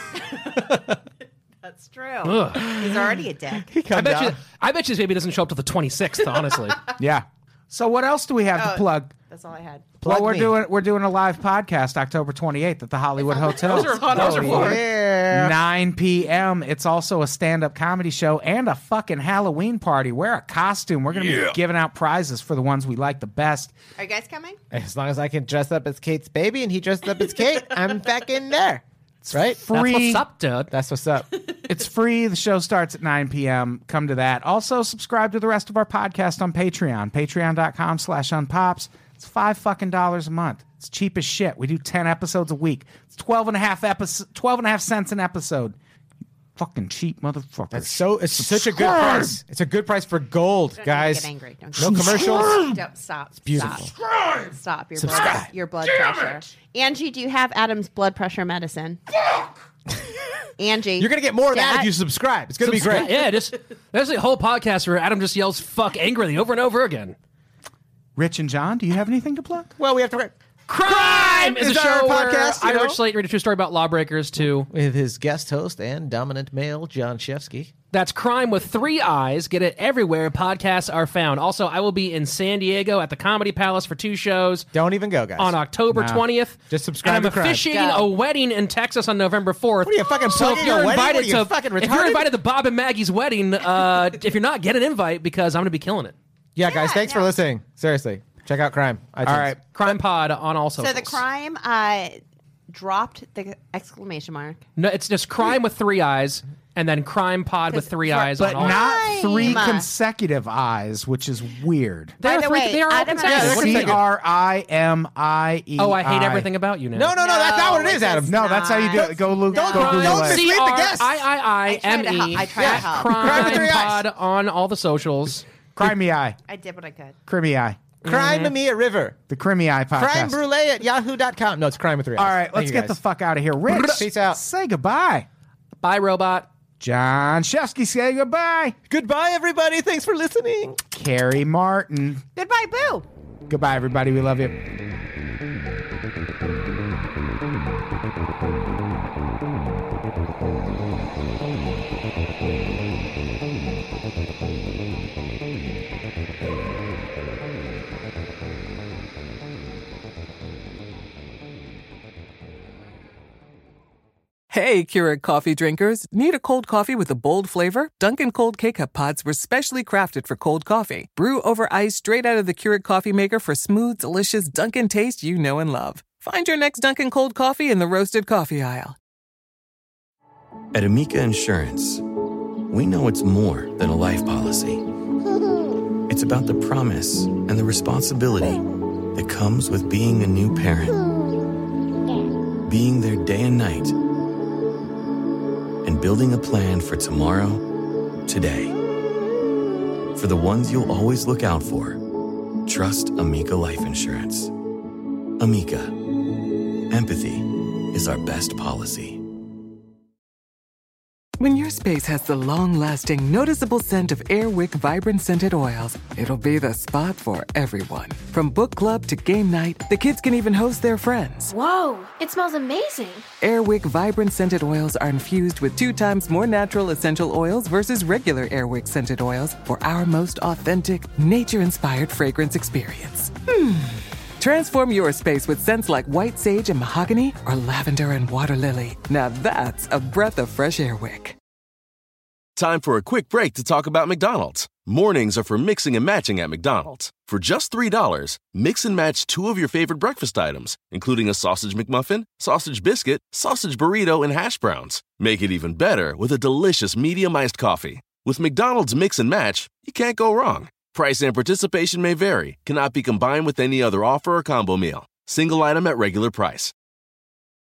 That's true. Ugh. He's already a dick. He comes I bet out. you. I bet you his baby doesn't show up till the twenty-sixth. Honestly. Yeah. So what else do we have Oh, to plug? That's all I had. Plug well, we're me. doing we're doing a live podcast October twenty-eighth at the Hollywood Hotel. Those are those are fun. Yeah. nine p.m. It's also a stand-up comedy show and a fucking Halloween party. Wear a costume. We're going to be giving out prizes for the ones we like the best. Are you guys coming? As long as I can dress up as Kate's baby and he dressed up as Kate, I'm back in there. Right? Free. That's what's up, dude. That's what's up. It's free. The show starts at nine p.m. Come to that. Also, subscribe to the rest of our podcast on Patreon. Patreon.com slash unpops. It's five fucking dollars a month. It's cheap as shit. We do ten episodes a week. It's twelve and a half episodes, twelve and a half cents an episode. Fucking cheap motherfuckers. That's so. It's such a good price. It's a good price for gold, Don't guys. Get angry. Don't No commercials. Don't stop. It's beautiful. Stop. Stop. Your Subscribe. blood, your blood pressure. Angie, do you have Adam's blood pressure medicine? Angie, You're gonna get more of that Dad- if you subscribe. It's gonna be Subscribe- great. Yeah, just there's a whole podcast where Adam just yells "fuck" angrily over and over again. Rich and John, do you have anything to plug? Well, we have to. Crime is, is a our show where podcast, you I, know? Rich Slate, read a true story about lawbreakers too. With his guest host and dominant male, John Shefsky. That's Crime with Three Eyes. Get it everywhere podcasts are found. Also, I will be in San Diego at the Comedy Palace for two shows Don't even go, guys. on October Nah. twentieth. Just subscribe And I'm to Crime. officiating Go. a wedding in Texas on November fourth. What are you, fucking So if plugging you're a wedding? invited What are you, to fucking if you're retarded? invited to Bob and Maggie's wedding, uh, if you're not, get an invite because I'm going to be killing it. Yeah, guys. Thanks for no. listening. Seriously, check out Crime. iTunes. All right. Crime Pod on all So socials. the crime uh, dropped the exclamation mark. No, it's just Crime with Three Eyes, and then Crime Pod with Three for- Eyes But on all. not three Crime. consecutive eyes, which is weird. They By are the three- way, they are all Adam and I- consecutive. Yeah, What do you they're think? C R I M I E. Oh, I hate everything about you now. No, no, no. That's not what it is, No, Adam. it's No, that's how you do it. Go, Luke. No. Go Google Don't it. mislead C the R guests. I I I M I tried to E. help. I tried to help. Crime with Crime three eyes. Pod on all the socials. Crimey Eye. I did what I could. Crimey Eye. Crime Me at River. The Crimey Eye podcast. Crime Brulee at yahoo dot com. No, it's Crime with three eyes. All right, Thank let's you, get guys. the fuck out of here. Rich, Peace out. say goodbye. Bye, robot. John Shefsky, say goodbye. Goodbye, everybody. Thanks for listening. Carrie Martin. Goodbye, Boo. Goodbye, everybody. We love you. Hey, Keurig coffee drinkers. Need a cold coffee with a bold flavor? Dunkin' Cold K-Cup pods were specially crafted for cold coffee. Brew over ice straight out of the Keurig coffee maker for smooth, delicious Dunkin' taste you know and love. Find your next Dunkin' Cold coffee in the roasted coffee aisle. At Amica Insurance, we know it's more than a life policy. It's about the promise and the responsibility that comes with being a new parent. Being there day and night. And building a plan for tomorrow, today. For the ones you'll always look out for, trust Amica Life Insurance. Amica. Empathy is our best policy. When your space has the long-lasting, noticeable scent of Airwick Vibrant Scented Oils, it'll be the spot for everyone. From book club to game night, the kids can even host their friends. Whoa, it smells amazing. Airwick Vibrant Scented Oils are infused with two times more natural essential oils versus regular Airwick Scented Oils for our most authentic, nature-inspired fragrance experience. Hmm. Transform your space with scents like white sage and mahogany or lavender and water lily. Now that's a breath of fresh air wick. Time for a quick break to talk about McDonald's. Mornings are for mixing and matching at McDonald's. For just three dollars, mix and match two of your favorite breakfast items, including a sausage McMuffin, sausage biscuit, sausage burrito, and hash browns. Make it even better with a delicious medium iced coffee. With McDonald's Mix and Match, you can't go wrong. Price and participation may vary. Cannot be combined with any other offer or combo meal. Single item at regular price.